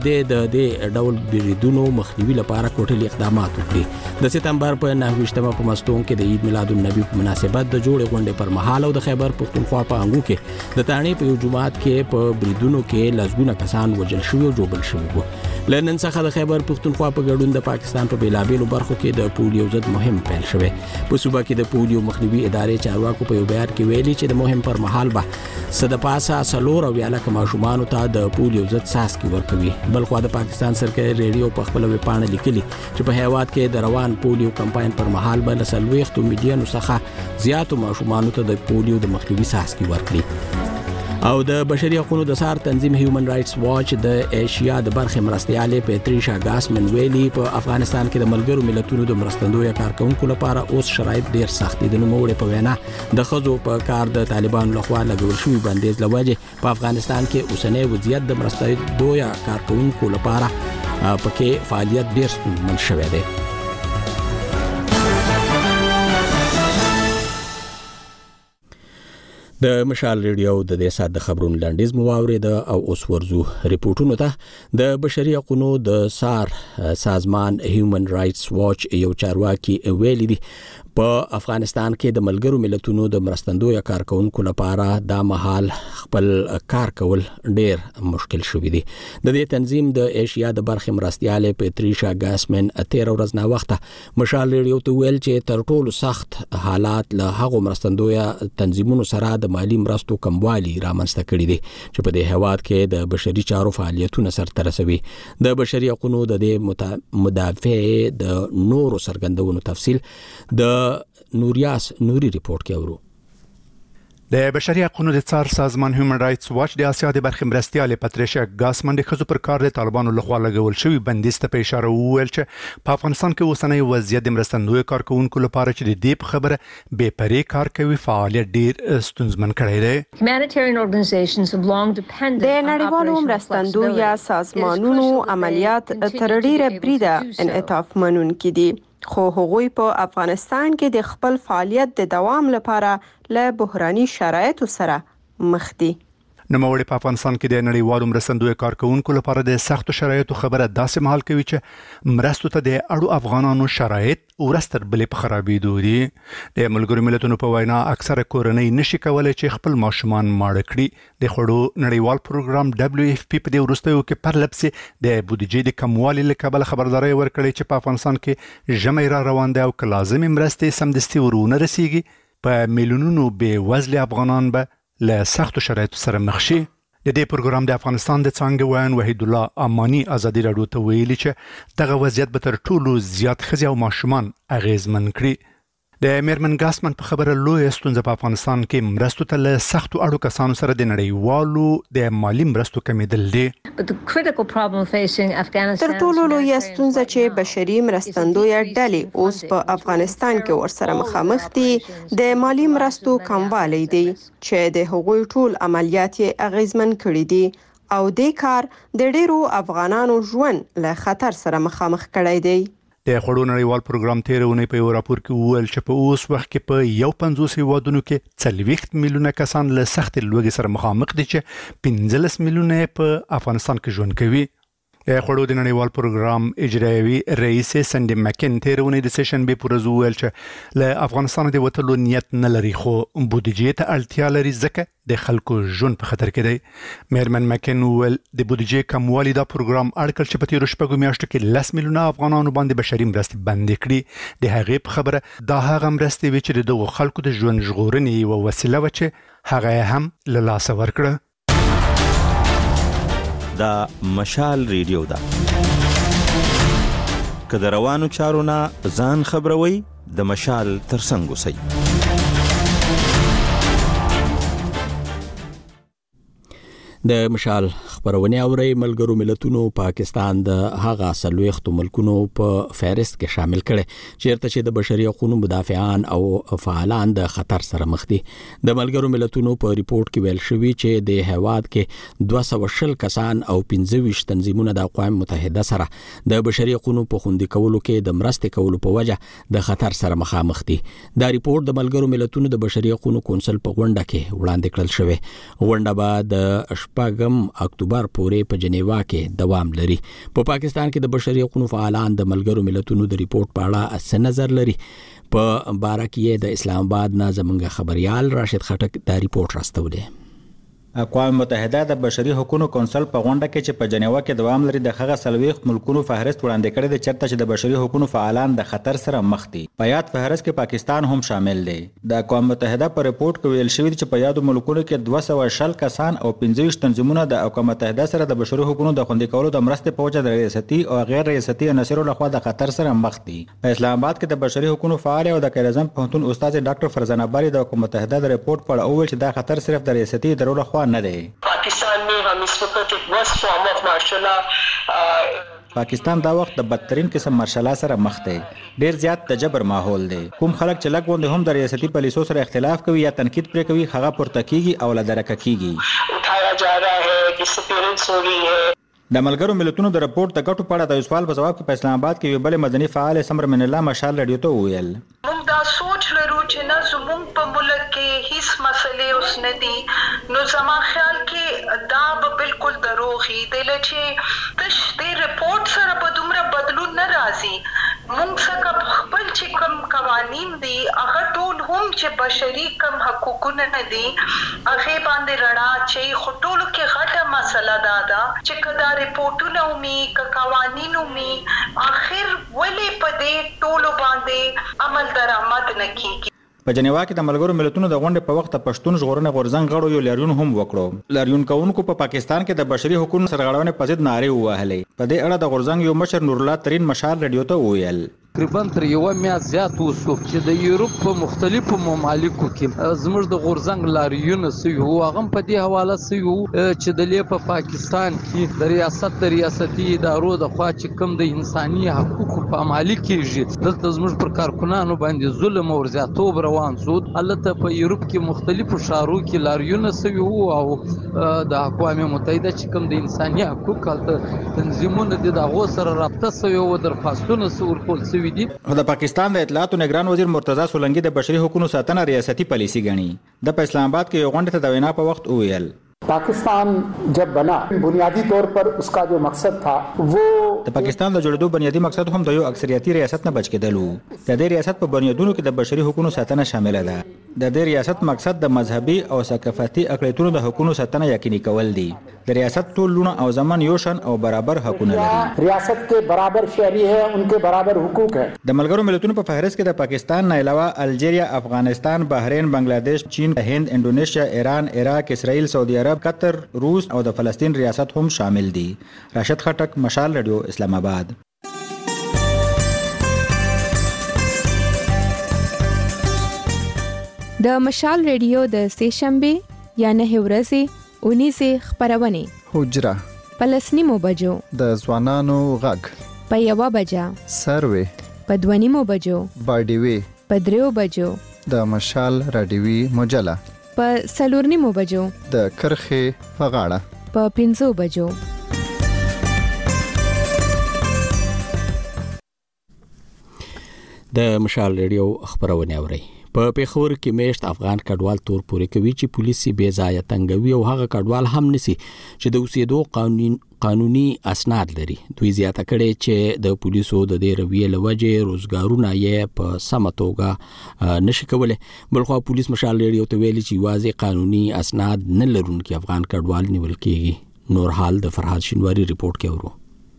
د ډول بریدونو مخنیوي لپاره کوټلي اقدامات وکړي. د سپتمبر په 9 په مستونګ کې د عید میلاد النبی په مناسبت د جوړې غونډې پر مهال او د خیبر پختونخوا په هنګو کې د تانې په یو جماعت کې په بریدونو کې لزګونه کسان وجل شوي او جوبل شوي وو. لنن څخه د خیبر پختونخوا په ګډون د پاکستان په بیلابېلو برخو کې د پولیو ضد مهم پیل شوه. په صوبه کې د پولیو مخنیوي ادارې چارواکو په یو بیان کې ویلي چې د مهم پر مهال به صد پاسه سلور او یاله ماشومان ته د پولیو ضد ساسکی ورکوي. بلخو د پاکستان سرکاري ریډیو په خپل ویبپاڼه لیکلي چې په هیواد کې د روان پولیو کمپاین پر مهال به لسلويختو میډیانو څخه زیاتو ماشومان ته د پولیو د مخنیوي ساسکی ورکړي. او د بشري حقوقو د سار تنظیم هیومن رائټس واچ د ایشیا د برخې مرستياله پیټریشا ګاسمن ویلي په افغانستان کې د ملګرو ملتونو د مرستندوی کارکونکو لپاره اوس شرایط ډیر سخت دي. د نوموړي په وینا د خزو په کار د طالبانو لخوا لګول شوی بندیز لوجه په افغانستان کې اوسنۍ وضعیت د مرستندوی کارکونکو لپاره پکې فعالیت ډیر ستونزمن شوی دی. د مشال ریډیو د دې سات د خبرونو لاندیز مواورید او اوس ورزو ریپورتونو ته د بشري حقوقو د سار سازمان هیومن رائټس واچ یو چارواکي ویلي دي په افغانستان کې د ملګرو ملتونو د مرستندوی کارکونکو لپاره د مهال خپل کار کول ډیر مشکل شوی دی. د دې تنظیم د ایشیا د برخې مرستياله پیټریشا ګاسمن 13 ورځې نه وخت مشال ریډیو ته ویل چې تر ټولو سخت حالات له هغو مرستندوی تنظیمونو سره د مالی مرستو کموالی رامنځته کړي دي چې په دې هواد کې د بشري چارو فعالیتونه سرته رسوي. د بشري حقوقو د دې مدافع د نورو سرګندونو تفصیل د نوریاس نوري ریپورت کې اورو. د بشري حقوقو د څار سازمان هیومن رائټس واچ د اسیا د برخې مرستياله پاتریشا ګاسمن د خزو پر کار د طالبانو لخوا لګول شوی بندیز ته په اشاره وویل چې په افغانستان کې اوسنۍ وضعیت د مرستندوی کارکونکو لپاره چې د دې په خبره بې پرې کار کوي فعالیت ډیر ستونزمن کړی دی. د نړیوالو مرستندوی سازمانونو عملیات تر ډیره بریده انعطاف منونکي دي، خو هغوی په افغانستان کې د خپل فعالیت د دوام لپاره له بحراني شرایطو سره مخ دي. نوموړي په افغانستان کې د نړیوالو مرستندویو کارکونکو لپاره د سختو شرایطو خبره داسې مهال کوي چې مرستو ته د اړو افغانانو شرایط ورځ تر بلې په خرابېدو دي. د ملګرو ملتونو په وینا اکثره کورنۍ نشي کولی چې خپل ماشومان ماړه کړي. د خوړو نړیوال پروګرام WFP په دې وروستیو کې پرلپسې د بودیجې د کموالي له کبله خبرداری ورکړې چې په افغانستان کې ژمی را روان دی او که لازمې مرستې سمدستي ورونه رسیږي په میلیونونو بې وزله افغانان به له سختو شرایطو سره مخ شي. د دې پروګرام د افغانستان د څانګې ویان وحید الله امانی ازادي راډیو ته ویلي چې دغه وضعیت به تر ټولو زیات ښځې او ماشومان اغیزمن کړي. د میرمن ګاسمن په خبره لویه ستونزه په افغانستان کې مرستو ته له سختو اړو کسانو سره د نړیوالو د مالي مرستو کمیدل دي. تر ټولو لویه ستونزه چې بشري مرستندویه ډلې اوس په افغانستان کې ورسره مخامخ دي د مالي مرستو کموالی دی چې د هغوی ټول عملیات یې اغیزمن کړي دي او دې کار د ډیرو افغانانو ژوند له خطر سره مخامخ کړی دی. د خوړو نړیوال پروګرام تیرونې په یو راپور کې وویل چې په اوس وخت کې په 50 هیوادونو کې 40 میلیونه کسان له سخت لوږې سره مخامخ دي چې 15 میلیونه په افغانستان کې ژوند کوي. د خوړو د نړیوال پروګرام اجرایوي رئیس سندي مکن تیرونې د سیشن به پرز ویل چې له افغانستان د وټلو نیت نه لري خو بودیجې ته اړتیا لري ځکه د خلکو ژوند په خطر کې دی. میرمن مکن ویل د بودیجې کموالی دا پروګرام اړکل چې په تیرو شپږو میاشتو کې 10 میلیونه افغانانو باندې بشري مرستې بندې کړي. د هغې په خبره دا هغه مرستې وي چې دغه خلکو د ژوند ژغورنې یوه وسیله وه چې هغه هم له لاسه ورکړه. دا مشال ریډیو ده. که د روانو چارو نه ځان خبروي د مشال ترڅنګ اوسئ. د مشال خبرونه اوري. ملګرو ملتونو پاکستان د هغه سلويختو ملکونو په فهرست کې شامل کړي چیرته چې د بشري حقوقو مدافعان او فعالان د خطر سره مخ دي. د ملګرو ملتونو په ریپورت کې ویل شوی چې د هواد کې 220 کسان او 25 تنظیمونه د اقوام متحده سره د بشري حقوقو په خوندي کولو کې د مرستې کولو په وجه د خطر سره مخامخ دي. دا ریپورت د ملګرو ملتونو د بشري حقوقو کونسل په غونډه کې وړاندې کړل شوی. غونډه به د پاغم اکتوبر پورې په جنیوا کې دوام لري. په پاکستان کې د بشري حقوقو فعالان د ملګرو ملتونو د ریپورت په اړه څه نظر لري؟ په باره کې د اسلام آباد نه زمونږ خبريال راشد خټک دا ریپورت راستولی. اقوام متحده د بشري حقوقو کونسل په غونډه کې چې په جنیوا کې دوام لري د هغه سلويخ ملکونو فهرست وړاندې کړی دی چرته چې د بشري حقوقو فعالان د خطر سره مخ دي. په یاد فهرست کې پاکستان هم شامل دی. د اقوام متحده په ریپورت کې ویل شوی دی چې په یادو ملکونو کې 240 کسان او 25 تنظیمونه د اقوام متحده سره د بشري حقوقو د خوندي کولو د مرستې په وجه د ریاستي او غیر ریاستي عناصرو لخوا د خطر سره مخ دي. په اسلام آباد کې د بشري حقوقو فعال او د کیرزم پوهنتون استاد ډاکټر فرزانه باری د اقوام متحده د ریپورت په اړه وویل چې دا خطر صرف د ریاستي ادارو لخوا نه دی. پاکستان دا وخت د بدترین قسم مارشلا سره مخ دی. ډیر زیات د جبر ماحول دی. کوم خلک چې لږ غونډه هم د ریاستي پالیسو سره اختلاف کوي یا تنقید پرې کوي هغه پورته کیږي او له درکه کیږي. اٹھایا جا رہا ہے ڈسپیرنس ہو رہی ہے. د ملګرو ملتونو د راپورټ د ګټو په اړه د سوال په جواب کې په اسلام آباد کې یو بل مدني فعال سمر من الله مشال رادیو ته ویل موږ دا سوچ لرو چې نه زموږ په ملک کې هیڅ مسلې اوس نه دي نو زما خیال کې دا به بالکل دروغي دی چې تش دې راپورټ سره به دومره بدلون نه راځي. موږ څنګه خپل چې کوم قوانین دي هغه ټول هم چې بشري کوم حقوقونه نه دي هغه باندې رڼا چې خټولو کې غټه مسله ده چې کدا ریپورټونه ومي ک قوانین ومي اخر ولې په دې ټولو باندې عمل درآمد نه کیږي. په جنیوا کې د ملګرو ملتونو د غونډې په وخت پښتون ژغورنې غورځنګ غړو یو لاریون هم وکړو. لاریون کوونکو په پاکستان کې د بشري حقوقو سرغړونې په ضد نارې ووهلې. په دې اړه د غورځنګ یو مشر نور الله ترين مشال رادیو ته ویل تقریبا تر یو میاشت زیات وسو چې د یورپ په مختلفو ممالکو کې زموږ د غورځنګ لاریون سوي هو هغه په دې حواله سوي چې د لیپا پاکستان کې د ریاستي ادارو د خوا چې کوم د انساني حقوقو په عملي کېږي دلته زموږ پر کارکونانو باندې ظلم او زیاتوب روان شو. البته په یورپ کې مختلفو ښارو کې لاریون سوي او د اقوام متحده چې کوم د انساني حقوقو تنظیمونه د هغو سره رابطه سوي او درخواستونه ورکول سوي. د پاکستان د اطلاعات او نگران وزیر مرتضی سولنګي د بشري حقوقو ساتنه ریاستي پالیسي ګڼي. د اسلام آباد کې یو غونډه ته د وینا په وخت ویل पाकिस्तान जब बना बुनियादी तौर पर उसका जो मकसद था वो د پاکستان د جوړېدو بنیادی مقصد هم د یو اکثریتي ریاست نه بچ کېدل وو. د دې ریاست په بنیادونو کې د بشري حقوقو ساتنه شامل ده. د دې ریاست مقصد د مذهبي او ثقافتي اقلیتونو د حقوقو ساتنه یقیني کول دي. د ریاست ټول لونه او زمان یو شان او برابر حقوق لري. ریاست کې برابر شهري ہے انکے برابر حقوق ہے. د ملګرو ملتونو په فهرست کې د پاکستان نه علاوه الجیریا، افغانستان، بحرین، بنگلاديش، چین، هند، انډونیشیا، ایران، عراق، اسرائیل، سعودي عرب، قطر، روس او د فلسطین ریاست هم شامل دي. راشد خټک، مشال رادیو، اسلام آباد. د مشال ریډیو د سهشنبه یا نه ورځې 19 خبرونه حجره پلسنیمو بجو د ځوانانو غږ په یوه بجه سروي په دوانیمو بجو باډیوي په دریو بجو د مشال رادیوي مجله په سلورنیمو بجو د کرخه په غاړه په 5 بجو. د مشال ریډیو خبرونه اوري. په پیښور کې میشت افغان کډوال تور پورې کوي چې پولیسي بے ځای تنګوي او هغه کډوال هم نسی چې د اوسېدو قانوني اسناد لري. دوی زیاته کړي چې د پولیسو د دې رویې لوجه روزګارونه یې په سم توګه نشي کولای. بلخو پولیس مشال ریډیو ته ویلي چې واځي قانوني اسناد نه لرونکي افغان کډوال نیول کیږي. نور حال د فرحات شینواری ریپورت کې اورو.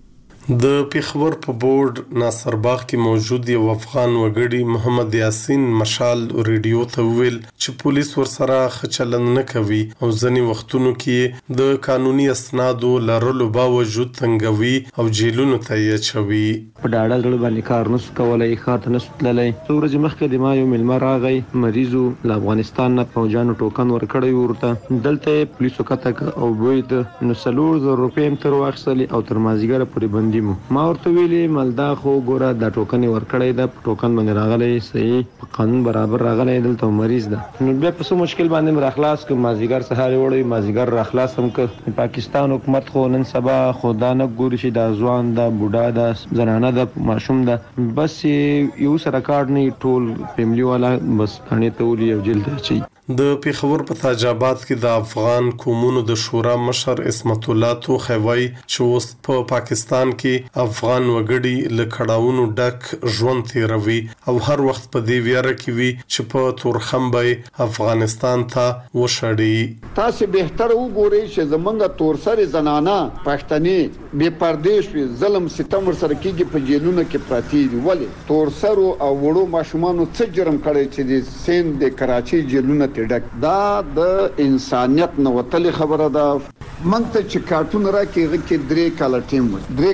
د پیښور په بورډ ناصرباغ کې موجود یو افغان وګړي محمد یاسین مشال ریډیو ته ویل چې پولیس ورسره خچلن نه کوي او ځنی وختونو کې د قانوني اسنادو لرلو باوجود تنګوي او جیلونو ته یې چوي. په ډاډه ډول باندې کار نس کولای خاطر نس تللی. ورځ مخکې د ما یو ملمر راغی مریضو له افغانستان نه فوجانو ټوکن ورکړی ورته دلته پولیسو کتک او بوید نو 300 روپیم تر واخصلی او تر مازیګر پورې بندي ما ورته ویلې ملدا خو ګوره د ټوکن ورکړی د ټوکن باندې راغلی صحیح قانون برابر راغلی دلته مریض ده نو بیا په څه مشکل باندې راخلاص ک مازیګر سهار وړي مازیګر راخلاص هم ک پاکستان حکومت خو نن سبا خدا نه ګوري شي د ځوان د بوډا د زنانه د ماشوم د بس یو سره کارت نه ټول فیملی والا بس ثاني ته ولي او جیل ته چي. د پیښور په تاج آباد کې د افغان قومونو د شورا مشر اسمت الله توخوي چې اوس په پاکستان کې افغان وګړي له کډاونو ډک ژوند تیروي او هر وخت په دې ویره کې وي چې په تورخمبه افغانستان ته وشړي. تاسو بهتر وګورئ چې زمونږ تورسره زنانه پښتني بے پردیش وي ظلم ستم سره کېږي په جیلونو کې پراتی دي. ولی تورسره او وړو ماشومان څه جرم کړي چې د سند د کراچي جیلونو دا د انسانیت نو وتلی خبره ده. منګ ته چې کارتون راکې کې 3 کاله ټیم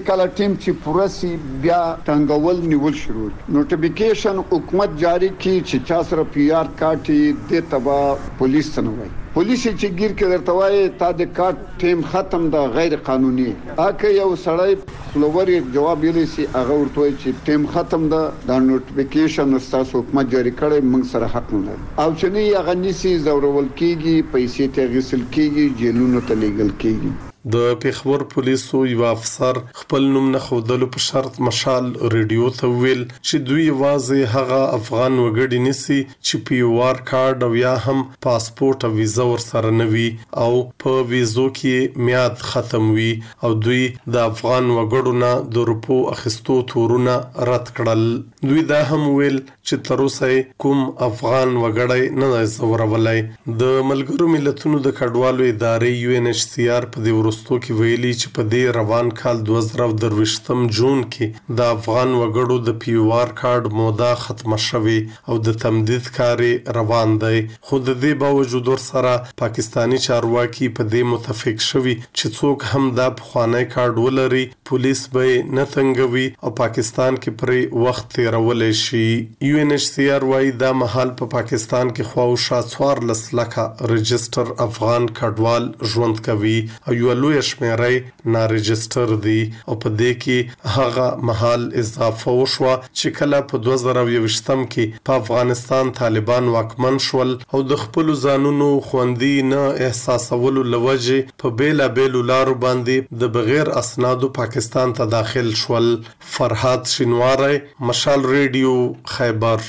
چې پورسي بیا څنګهول نیول شروع نوټیفیکیشن حکومت جاری کی چې چا سره پی آر کارت دې تبا پولیس څنګه پولیس چې گیر کې درته وایي تا د کارت ټیم ختم ده غیر قانوني. اګه یو سړی لووري جواب یې لسی هغه ورته چې ټیم ختم ده دا نوټیفیکیشن تاسو حکومت جاری کړي موږ سره حق نه لري او چې نه هغه نسی زورول کیږي پیسې ته غسل کیږي جیلونو ته لیږل کیږي. د پیښور پولیسو یو افسر خپل نوم نه خودلو په شرط مشال ریډیو ته ویل چې دوی واځي هغه افغان وګړي نسی چې پی او آر کارت او یا هم پاسپورت او ویزا ورسره نه وي او په ویزو کې میاد ختم وي او دوی د افغان وګړو نه د روپو اخیستو تورونه رد کړل. دوی دا هم ویل چې تر اوسه کوم افغان وګړی نه زورولای. د ملګرو ملتونو د کډوالو ادارې یو ان ایچ سی آر په دې ورستو کې ویلي چې په دې روان کال 2023 جون کې د افغان وګړو د پی او آر کارت موده ختمه شوه او د تمدید کار روان دی. خو د دې باوجود سره پاکستانی چارواکي په دې متفق شوي چې څوک هم د پخوانی کارت ولري پولیس به نه تنګوي او پاکستان کې پرې وخت تیرول شي. یو ان ایچ سی آر وايي دا مهال په پاکستان کې خواوشا 14 لکه رجستر افغان کډوال ژوند کوي او یو لوی شمیرې نارجستر دي او په دې کې هغه محل اضافه وشوه چې کله په 2020 کې په افغانستان طالبان واکمن شول او د خپل ځانونو خوندي نه احساسولو لوجه په بیلا بیلو لارو باندې د بغیر اسنادو پاکستان ته داخل شول. فرحات شینواری، مشال ریډیو، خیبر.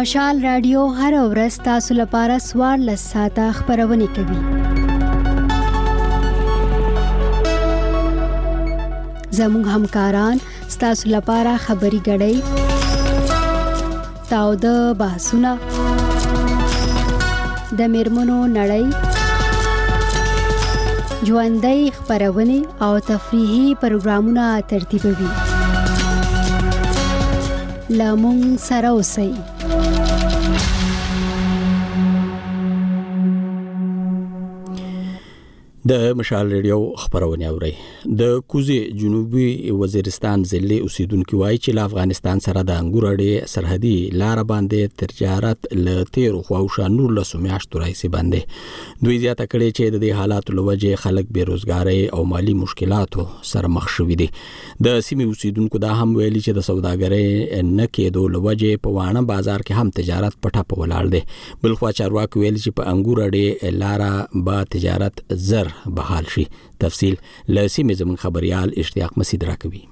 مشال رادیو هر ورځ تاسو لپاره 14 ساعته خبرونه کوي. زموږ همکاران تاسو لپاره خبري غړي تاو د بحثونه د میرمنو نړۍ ژوندۍ خبرونه او تفریحي پروګرامونه ترتیبوي. لامون سره اوسئ. د مشال ریډیو خبرونه اوري. د کوزي جنوبي وزیرستان ضلع اوسیدونکو وایي چې له افغانستان سره د انګور اړې سرحدي لار باندې تجارت ل تیر خو او شانور له سمیاشتو راځي باندې دوی زیاته کړي چې د دې حالاتو لوجه خلک بیروزګاری او مالی مشکلاتو سره مخ شوي دي. د سیمې اوسیدونکو دا هم ویلي چې د سوداګرۍ نه کېدو لوجه په وانه بازار کې هم تجارت پټه په ولاړ دي. بلخوا چارواکي ویلي چې په انګور اړې لار با تجارت زر بحال شي. تفصیل لسیمه زمون خبريال اشتیاق مسید راکوي.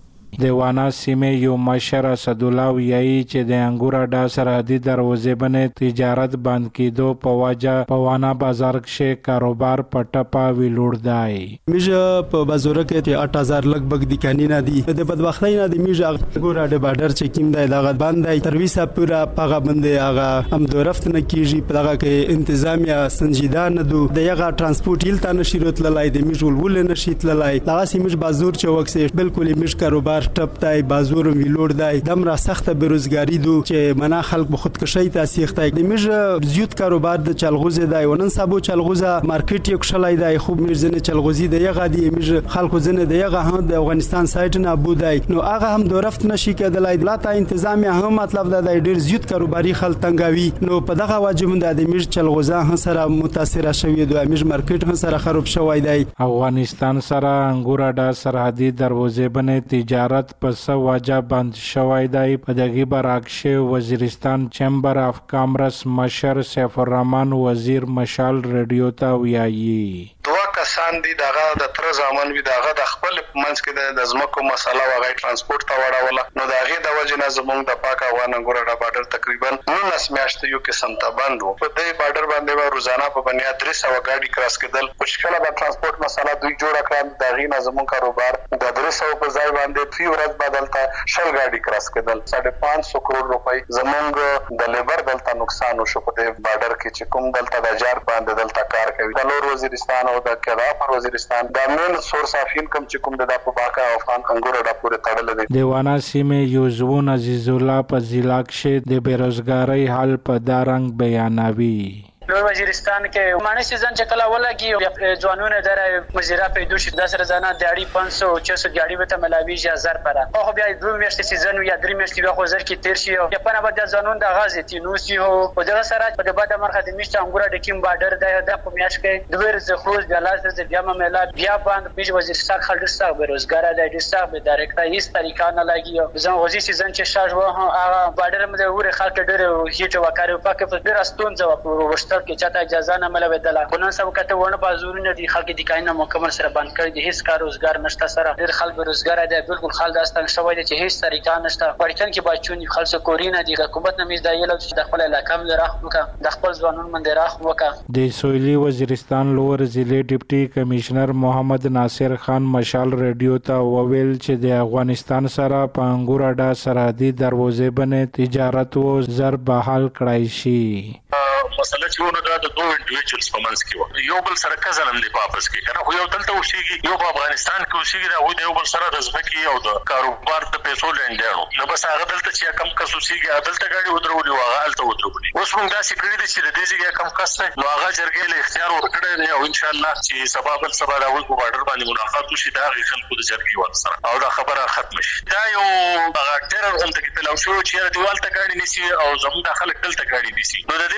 د وانا سیمه یو مشر اسد الله ویایي چې د انګور اډا سرحدي دروازې باندې تجارت بند کېدو په وجه په وانا بازار کې کاروبار پټپا ویلوړ دی. میجه په بازار کې 8000 لګبګ د کانینا دي. د بدبختۍ نه د میجه انګور اډا بارډر چې کیم دی دغه باندې ترویسه پورا پغه باندې هغه هم درفت نه کیږي. په دغه کې انتظامیه سنجیده نه دو دغه ترانسپورت هیل ته نشي راتللای د میجول ول نشي تللای. دغه سیمه بازار چې وکسه بالکل میج کاروبار ټپتای بازور ویلوړ دی. دمره سخته بیروزګاری دو چې منا خلک به خودکشي تاسیخ تای د میجه زیات کاروبار د چلغوزه دی. ونن سبو چلغوزه مارکیټ یو شلای دی. خوب میرزنه چلغوزی دی یغه دی میجه خلکو زنه دی یغه هم د افغانستان سایت نه بودای. نو هغه هم درفت نشي کېدلای. لاته انتظامیه هم مطلب دا دی ډیر زیات کاروباري خلک تنګوي. نو په دغه واجب د میجه چلغوزه هم سره متاثر شوی دی. میجه مارکیټ هم سره خراب شوی دی. افغانستان سره انګور اډا سرحدي دروازې باندې تجارت پس واجه بند شوی دی. په دغه برعکس وزیرستان چیمبر اف کامرس مشر سیف الرحمن وزیر مشال ریډیو ته ویایي دوه کسان دي دغه د تر ځامن وی دغه د خپل منځ کې د زمکو مسله وغای ترانسپورت ته وړاوله. نو دغه د وجه نه زموږ د پاک افغان انګور اډا بارډر تقریبا 19 میاشتې یو قسم ته بند وو. په دې بارډر باندې روزانه په بنیاد 300 غاډي کراس کېدل. مشکله د ترانسپورت مسله دوی جوړ کړل. دغه نه زموږ کاروبار د 300 په ځای باندې فی ورځ بدلته شل غاډي کراس کېدل. 550 کروڑ روپۍ زموږ د لیبر دلته نقصان وشو. په دې بارډر کې چې کوم دلته د جار باندې دلته کار کوي د نور وزیرستان او د کدا پر وزیرستان د مین سورس اف انکم چې کوم د پاکا افغان انګور اډا پورې تړل دي. دیوانا سیمه یوزون عزیز الله په ضلع کې د بیروزګاری حل په دارنګ بیانوي. نور وزیرستان کې مانه سیزن چې کلا ولګي ځوانونه در مزیرا پیدا شي د سره زنه دیاړي 500 600 دیاړي به ته ملاوي 1000 پر او بیا دوه میاشتې سیزن یا درې میاشتې به خو زر کې تیر شي یا په نه بده ځانون د غاز تی نو سی هو په دغه سره په بعد مرخه د میشت انګور د کیم بارډر د په میاش کې دوه ورځې خو د لاس د بیا ملا بیا باندې بیج وزیرستان خلک سره بیروزګار د دې به ډایرکټ هیڅ طریقه نه لګي. زه غوځي سیزن چې شاج و هغه بارډر مده ور خلک ډېر هیڅ وکړو پکې په ډېر استون ځواب وشته کې چاته اجازه نه مله ودله. بنن سب کته ونه بازورونه دي خلک د کاینه مکمل سره باندې کړی دي. هیڅ کار روزګار نشته. سره ډېر خلک روزګار دي. بالکل خلک داستان شوی دي چې هیڅ طریقه نشته. ورتن کې بچون خلک کورینه دي. حکومت نمیز دی له د خپل علاقې مل راخوکا د خپل ځوانون من راخوکا. د سویلی وزیرستان لور ضلع ډیپټي کمشنر محمد ناصر خان مشال ریډیو ته وویل چې د افغانستان سره په انګور اډا سرحدي دروازې باندې تجارت او زر بحال کړای شي. مسله چې ونه دا د دوه انډیویډوالز په منځ کې یو بل سره کزنم دی واپس کې کنه خو یو دلته وشيږي یو په افغانستان کې وشيږي دا یو بل سره د ځمکې او د کاروبار د پیسو لنډیانو نو بس هغه دلته چې کم کس وشيږي دلته غاډي ودرولي واغه الته ودرولي. اوس موږ دا سکرې دي چې د دې ځای کم کس نو هغه جرګې له اختیار ورکړي نه او ان شاء الله چې سبب السبب راوي په بارډر باندې ملاقات وشي دا غي خلکو د جرګې ورسره او دا خبره ختم شي. دا یو هغه ټرر هم ته کې تلو شو چې دیوال ته غاډي نشي او زموږ داخله دلته غاډي نشي. نو د دې وجه نه دا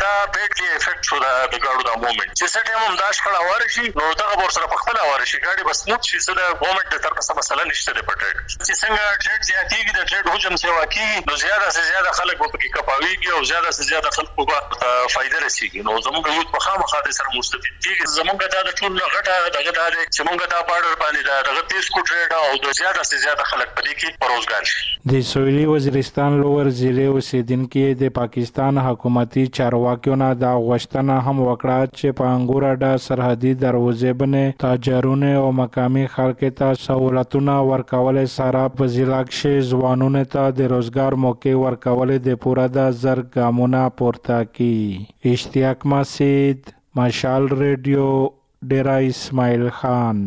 دا بیډلی افیکټ شو د ګاډو د موومېنټ چې څه ټایم هم دا شخړه واره شي نو دغه ور سره په خپل واره شي ګاډي بس نوت شي د موومېنټ د طرفه مسله نشته د پټ چې څنګه ټریډ زیاتېږي د ټریډ حجم سیوا کیږي نو زیاده سے زیاده خلک په کې کپاویږي او زیاده سے زیاده خلک په فائدہ رسیږي نو زموږ یو په خامخا د سره مستفید کیږي زموږ د ټول غټه دغه د چې موږ د پاډر باندې دغه تیز کو ټریډ او د زیاده سے زیاده خلک په دې کې روزګار شي د سویلي وزیرستان لوړ ضلع اوسیدونکو د پاکستان حکومتي چارواکیو نه دا غوښتنه هم وکړه چې په انګوراډا سرحدي دروازې باندې تاجرونه او مقامي خلکو ته سہولتونه ورکول سره په ضلع کې ځوانانو ته د روزګار موقع ورکول د پوره د زر ګامونه پورته کی. اشتیاق مسید، مشال ریډیو، ډیرا اسماعیل خان.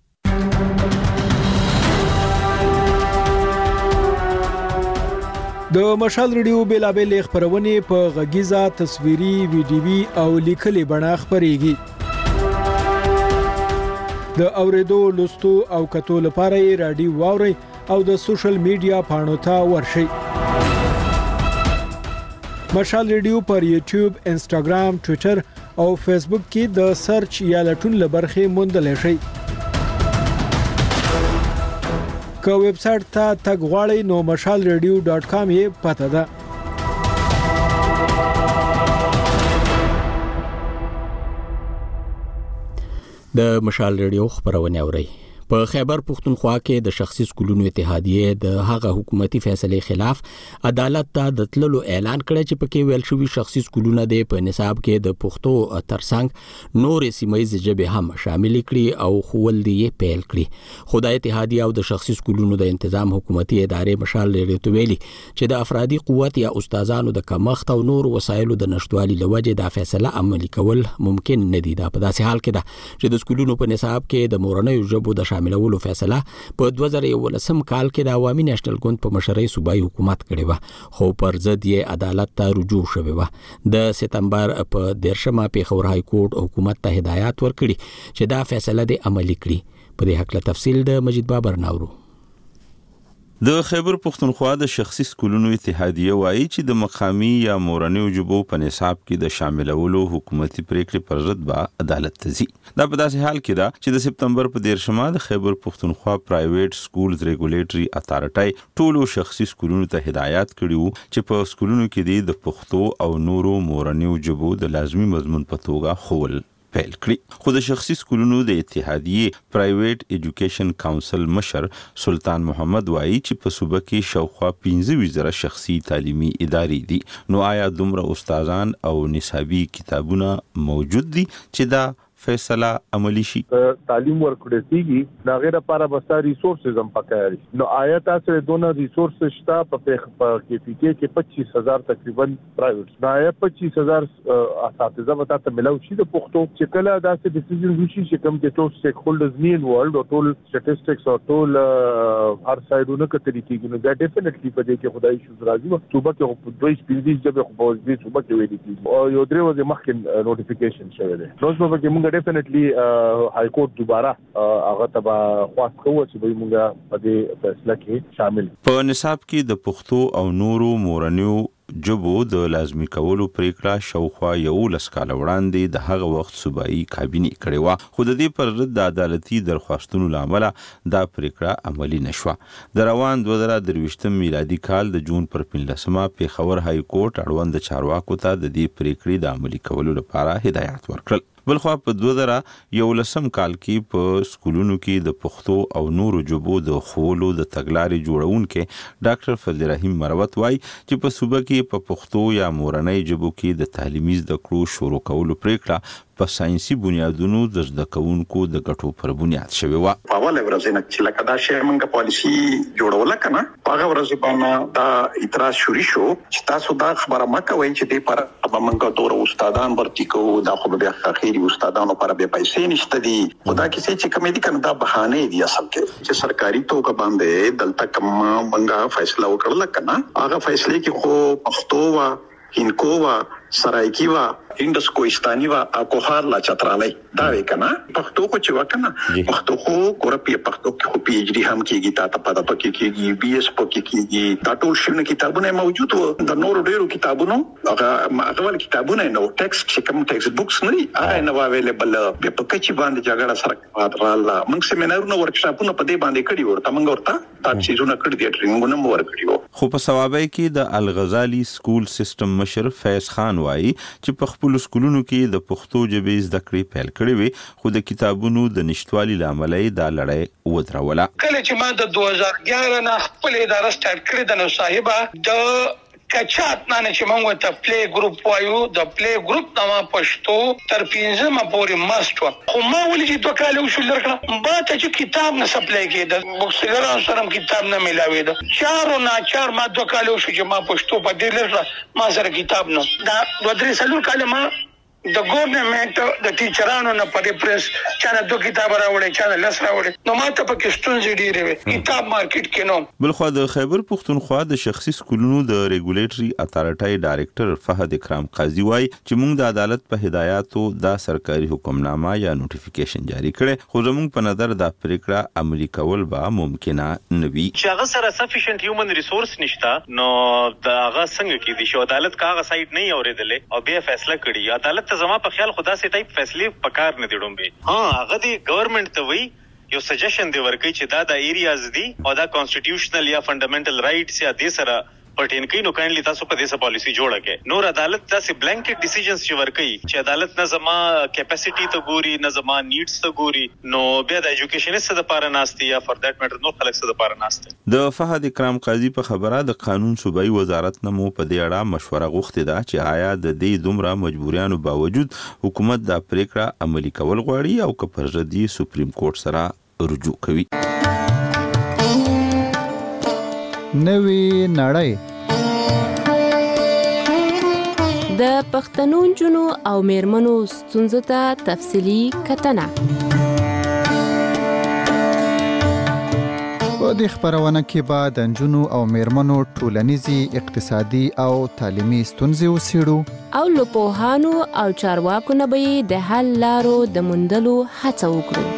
د مشال ریډیو بیلابل خبرونه په غږیزه، تصویري، ویډیوي او لیکلي بڼه خبريږي. د اوریدو، لوستو او کتو لپاره رادیو واوري او د سوشل میډیا پاڼو ته ورشئ. مشال ریډیو پر یوټیوب، انسټاګرام، ټوئیټر او فیسبوک کې د سرچ یا لټون لبرخه موندل شي. که ویب سټ ته تګ غواړئ نو mashalradio.com یې پته ده. د مشال ریډیو خبرونه اورئ. په خیبر پختونخوا کې د شخصي سکولونو اتحادیه د هغه حکومتي فیصله خلاف عدالت ته د تللو اعلان کړی چې پکې ویل شوی شخصي سکولونه د په نصاب کې د پښتو ترڅنګ نور سیمایي ژبه هم شامل کړي او خول دی پیل کړي. خدای اتحادیه او د شخصي سکولونو د تنظیم حکومتي ادارې مشال ریډیو ته ویلي چې د افرادي قوت یا استادانو د کمښت او نور وسایلو د نشټوالي لوجه د فیصله عملي کول ممکن نه دي. دا په داسې حال کې ده چې د سکولونو په نصاب کې د مورنۍ ژبو د شاملولو فیصله په 2019 کال کې د عوامي نېشنل ګوند په مشرۍ صوبایي حکومت کړی و خو پر ضد یې عدالت ته رجوع شوی و. د سپتمبر په 13مه پیښور های کورټ حکومت ته هدایت ورکړي چې دا فیصله د عملي کړي. په دې حق له تفصیل د مجید بابر ناورو. د خیبر پختونخوا د شخصي سکولونو اتحادیه وایي چې د مقامی یا مورنۍ ژبو په نصاب کې د شاملولو حکومتي پریکړې پر ضد به عدالت ته ځي. دا په داسې حال کې ده چې د سپتمبر په 13مه د خیبر پختونخوا پرایویټ سکولز ریګولیټري اتارټي ټولو شخصي سکولونو ته هدایت کړی وو چې په سکولونو کې د پښتو او نورو مورنۍ ژبو د لازمي مضمون په توګه خول پیل کړی. خو د شخصي سکولونو د اتحادیه پرایویټ ایجوکیشن کونسل مشر سلطان محمد وایي چې په صوبه کې شاوخوا 15,000 شخصي تعلیمي ادارې دي. نو آیا دومره استادان او نصابي کتابونه موجود دي چې دا فیصله عملی شي؟ تعلیم ورکړی کیږي دا غیر لپاره بس ریسورسز هم پکاري. نو آیا تاسو دونه ریسورسز شته په KPK کې 25,000 تقریبا پرایویټ دا 25,000 اساتذه وتا ته ملو شي د پښتو چې کله دا څه ډیسیژن وشي چې کوم چې ټول سټیک هولډرز نی انوالډ او ټول سټټیسټکس او ټول هر سایډونه کتري کیږي نو دا ډیفینټلی په دې کې خدای شو راځي صوبه کې دوی سپیډي چې په خو دې صوبه کې ویل کیږي او یو درې ورځې مخکې نوټیفیکیشن شوی دی. نو صوبه کې موږ ډیفینټلی های کورټ دوباره هغه تبا خواست کوو چې به موږ په دې فیصله کې شامل. په نصاب کې د پښتو او نورو مورنیو ژبو د لازمي کولو پریکړه شاوخوا 11 کال وړاندې د هغه وخت صوبایي کابینه کړې و خو د دې پر ضد د عدالتي درخواستونو لامل دا پریکړه عملی نشوه. د روان 2023 میلادي کال د جون پر 15مه پیښور های کورټ اړوند چارواکو ته د دې پریکړې د عملي کولو لپاره هدایت ورکړل. بلخوا په 2011 کال کې په سکولونو کې د پښتو او نورو ژبو د خولو د تګلارې جوړونکو ډاکټر فضل رحیم مروت وایي چې په صوبه کې په پښتو یا مورنۍ ژبو کې د تعلیمي زده کړو شروع کولو پریکړه په ساينسي بنیادونو د زده کوونکو د ګټو پر بنیاد شوی و. په اوله ورځ نه چې لکه دا شی موږ پالیسی جوړول کنه هغه ورځ باندې دا اعتراض شروع شو چې تاسو دا خبره مکه وایي چې د پر موږ تور استادان ورتي کو دا خو بیا اخیری استادانو پر به پیسې نشته دي خدا کیسه چې کومې دي کنه دا بهانه دي اصل کې چې سرکاري توګه باندې دلته کومه منګه فیصله وکړل کنه هغه فیصله کې خو پښتو وا هندکو وا سرایکی وا هندس کوهستاني وا اکوهار لا چترالای دا وکنا پښتو کو چې وکنا پښتو خو کورپی پښتو خو پی ایچ ډی هم کیږي تا ته پتا پکې کیږي بي اس پکې کیږي دا ټول شنو کتابونه موجود وو د نورو ډیرو کتابونو هغه ول کتابونه نو ټیکسټ چې کوم ټیکسټ بوکس نه هغه نو اویلیبل په پکې باندې جګړه سره رااله موږ سیمینارونه ورکشاپونه په دې باندې کړی ورته موږ ورته تا چیزونه کړی دي ټریننګونه مو ورکړیو خو په ثوابای کې د الغزالی سکول سیستم مشر فیض خان وایي چې په خپل سکولونو کې د پښتو ژبې زده کړې پیل کړې وي خو د کتابونو د نشټوالي لامل دا لړۍ ودروله. کله چې ما د 2011 نه خپل اداره سٹارټ کړې د نو صاحبہ د کچات نه چې موږ ته پلی ګروپ وایو د پلی ګروپ نامه پښتو تر 15 پورې ماستر خو ما ولې چې دوه کال وشو لرکړه ما ته چې کتاب نه سپلای کېده بوکسګران سره کتاب نه ملاوي ده 4 ما دوه کال وشو چې ما پښتو په دې لرکړه ما سره کتاب نه دا 2-3 سالو کال ما د ګورنمنت د ټیچرانو نه په پریس چانه دوه کتاب راوړي چانه لس راوړي نو ماته په کښتون ډیره وي کتاب مارکیټ کې نو بلخو د خیبر پښتونخوا د شخصي سکولونو د ریګولیټري اتارټي ډایریکټر فهد اکرام قاضي وایي چې موږ د عدالت په هدایاتو دا سرکاري حکمنامه یا نوټیفیکیشن جاری کړي خو زموږ په نظر دا پریکړه عملي کول به ممکنه نه وي چې هغه سره سفیشنت هیومن ریسورس نشته نو دا هغه څنګه کې دي چې عدالت کاغه سایت نه اوریدلې او به فیصله کړي عدالت ته زما په خیال خدا سي ټایپ فیصله پکار نه دی ډومبه هغه دی گورنمنت ته وی یو سجیشن دی ورکړي چې دا د ایریاز دی او دا کانسټیټیوشنل یا فندامنټل رائټس یا د سره پټین کې نو کاینلی تاسو په دې سره پالیسی جوړه کې نور عدالت تاسو بلانکټ ډیسیژنز چې ورکړي چې عدالت نه زما کیپاسټی ته ګوري نه زما نیډز ته ګوري نو بیا د ایجوکیشنست لپاره ناشتي یا فار دیٹ میټر نو خلک څه لپاره ناشته د فهد اکرام قاضي په خبره د قانون صوبایي وزارت نه مو په دې اړه مشوره غوښتې ده چې آیا د دې دومره مجبوریانو باوجود حکومت دا پریکړه عملي کول غواړي او که پر ضد سپریم کورټ سره رجوع کوي. نوی نړۍ د پښتنو جنو او میرمنو ستونزو ته تفصیلی کتنه په دې خبرونه کې به د جنو او میرمنو ټولنیزي اقتصادي او تعلیمي ستونزې وڅېړو او لپوهانو او چارواکو نه به د حل لارو د موندلو هڅه وکړو.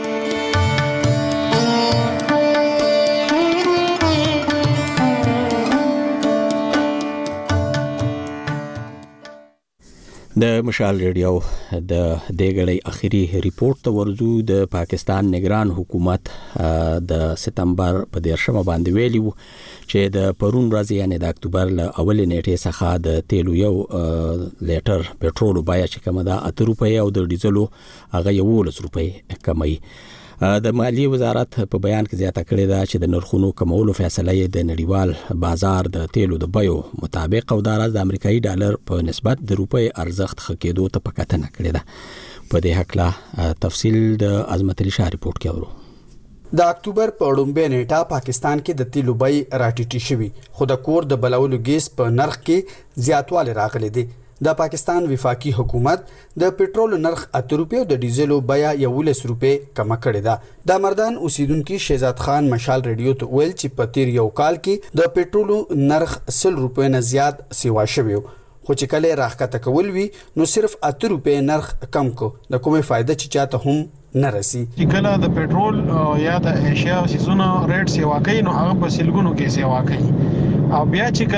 د مشال ریډیو د دګړی اخیری ریپورت ته ورزو د پاکستان نگران حکومت د سپتمبر په 10 باندې ویلو چې د پرون ورځ یعنی د اکتوبر ل اول نیټه څخه د تیلو یو لیټر پټرول بیا چې کومه ده 8 روپۍ او د ډیزلو هغه 11 روپۍ کمای. د مالیه وزارت په بیان کې زیاته کړې ده چې د نرخونو کمولو فیصله یې د نړیوال بازار د تیلو د بیو مطابق او د امریکایي ډالر په نسبت د روپۍ ارزښت خکېدو ته پکاتنه کړې ده. په دې حق تفصیل د عظمت علي شاه ریپورت کې اورو. د اکتوبر په وړاندې نیټه پاکستان کې د تیلو بیې راټیټې شوې خو د کور د بلولو ګیس په نرخ کې زیاتوالی راغلی دی. د پاکستان وفاقي حکومت د پټرول نرخ 8 روپۍ او د ډیزلو بیا 11 روپۍ کم کړی ده. د مردان اوسیدونکو شهزاد خان مشال ریډیو ته ویل چې په تیر یو کال کې د پټرول نرخ 100 روپۍ نه زیات سیوا شوی خو چې کله راخته کول وی نو صرف 8 روپۍ نرخ کم کو د کومه فائدہ چې چاته هم نه رسی. چې کله د پټرول یا د اشیا سيزونه ریټ سیوا کوي نو هغه په سلګونو کې سیوا کوي او بیا چې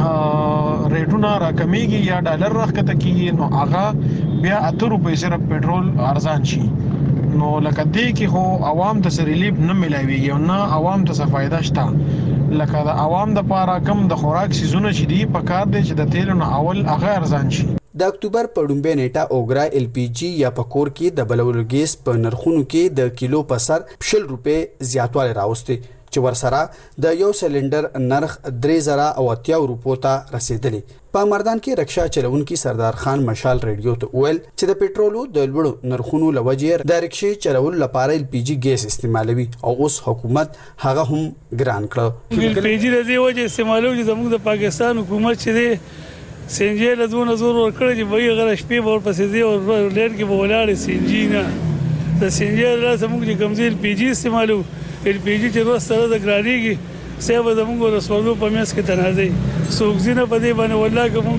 کله ریټونه راکمیږي یا ډالر راکته کیږي نو هغه بیا 8 روپۍ سره پټرول ارزان شي نو لکه دې کې خو عوام ته ریلیف نه ملایوي او نه عوام ته فائدہ شته لکه د عوام د پاره کم د خوراک سيزونه چې دی په کار دي چې د تیلو نه اول هغه ارزان شي. د اکتوبر په وړاندې نیټه اوګرا ال پی جی یا پکور کې د بلولو ګیس په نرخونو کې د کیلو په سر 20 روپۍ زیاتوالی راوستي چې ورسره د یو سلندر نرخ 3080 روپو ته رسیدلی. په مردان کې رکشا چلونکي سردار خان مشال ریډیو ته ویل چې د پټرولو د لوړو نرخونو لوجې د رکشې چلول لپاره ال پی جی ګیس استعمالوي او اوس حکومت هغه هم ګران کړ. ال پی جی د دې وجه استعمالوي زموږ د پاکستان حکومت چې دی سنجي له دونه زور ورکړي چې وایي غره شپې ور پسې دی او لیر کې بولاړي سنجي نه د سنجي له زموږ د کمزل پی جی استعمالو ال پی جی چې روز سره د ګرانیږي سبا زموږ رسولو په میاس کې تنازي سوګزینه په دې باندې والله کوم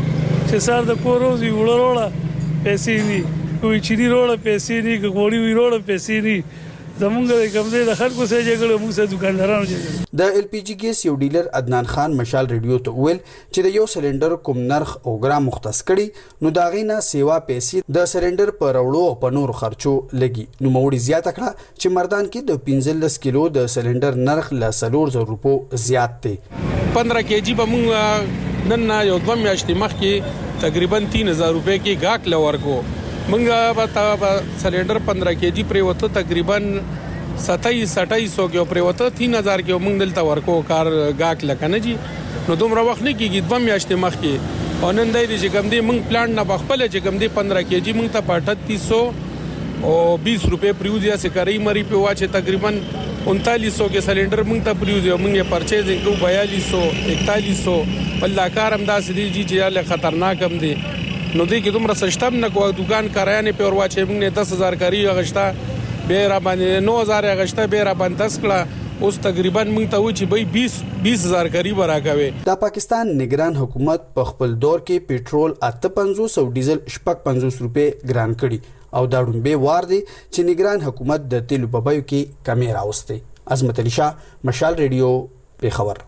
چې سار د کوروزي وړوړه پیسې ني کوئی چيري روړه پیسې ني کوړی وی روړه پیسې ني زمونږ کوم دې د خلکو سره جګړه موږ سره دکاندارانو جګړه د ال پی جی ګیس یو ډیلر عدنان خان مشال ریډیو ته ویل چې د یو سلندر کوم نرخ او ګرام مختص کړي نو دا غینا سیوا پیسې د سلندر پر وړو او په نور خرچو لګي نو موړي زیات کړه چې مردان کې د 15 کیلو د سلندر نرخ ل 4000 روپو زیات دی 15 کېجی به موږ نن یو 2 میاشتې مخکې تقریبا 3000 روپے کې غاک لورکو منګه به سلندر 15 کېجی پرې وته تقریبا 27-2800 کې پرې وته 3000 کې موږ دلته ورکو کار غاک لکنه جی نو دومره وخت نه کېږي 2 میاشتې مخکې او نن دای چې کوم دې موږ پلان نه بخپل چې کوم دې 15 کېجی موږ ته 3800 او 20 روپے پریوزیا سے کری مری په واچ تقریبا 3900 کې سلندر موږ ته پریوزیا موږ یې پرچیزینګ کو 4200 4100 الله کار هم داسې دی چې له خطرناک هم دی نو دې کې دومره سشتم نه کوه دکان کرایانه په ورواچې موږ نه 10000 کاری غشتا به را باندې 9000 غشتا به را باندې 10 کړه اوس تقریبا موږ ته و چې 20000 کاری برا کوي د پاکستان نگران حکومت په خپل دور کې پېټرول 58 او ډیزل 55 روپے ګران کړي او دا ډومبه وار دي چې نگران حکومت د تیلو په بیو کې کمی راوستي عظمت علي شاه مشال ریډیو پیښور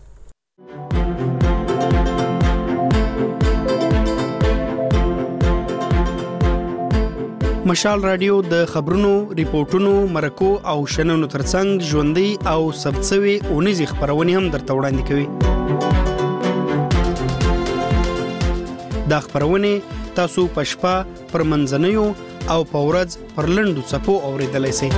مشال رادیو د خبرونو، ریپورتونو، مرکو او شننو ترڅنګ ژوندۍ او ثبتسوي اونیزي خبرونه هم درته وړاندې کوي. دا خبرونه تاسو په شپه پر منځنیو او په ورځ پر لنډو څپو اوریدلای شئ.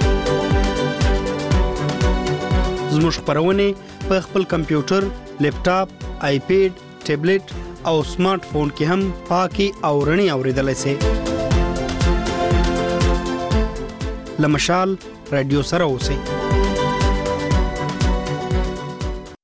زموږ خبرونه په خپل کمپیوټر، لیپټاپ، آیپیډ، ټابلیټ او سمارټ فون کې هم پاکي او رڼي اوریدلای شئ. لمشال رادیو سره اوسئ.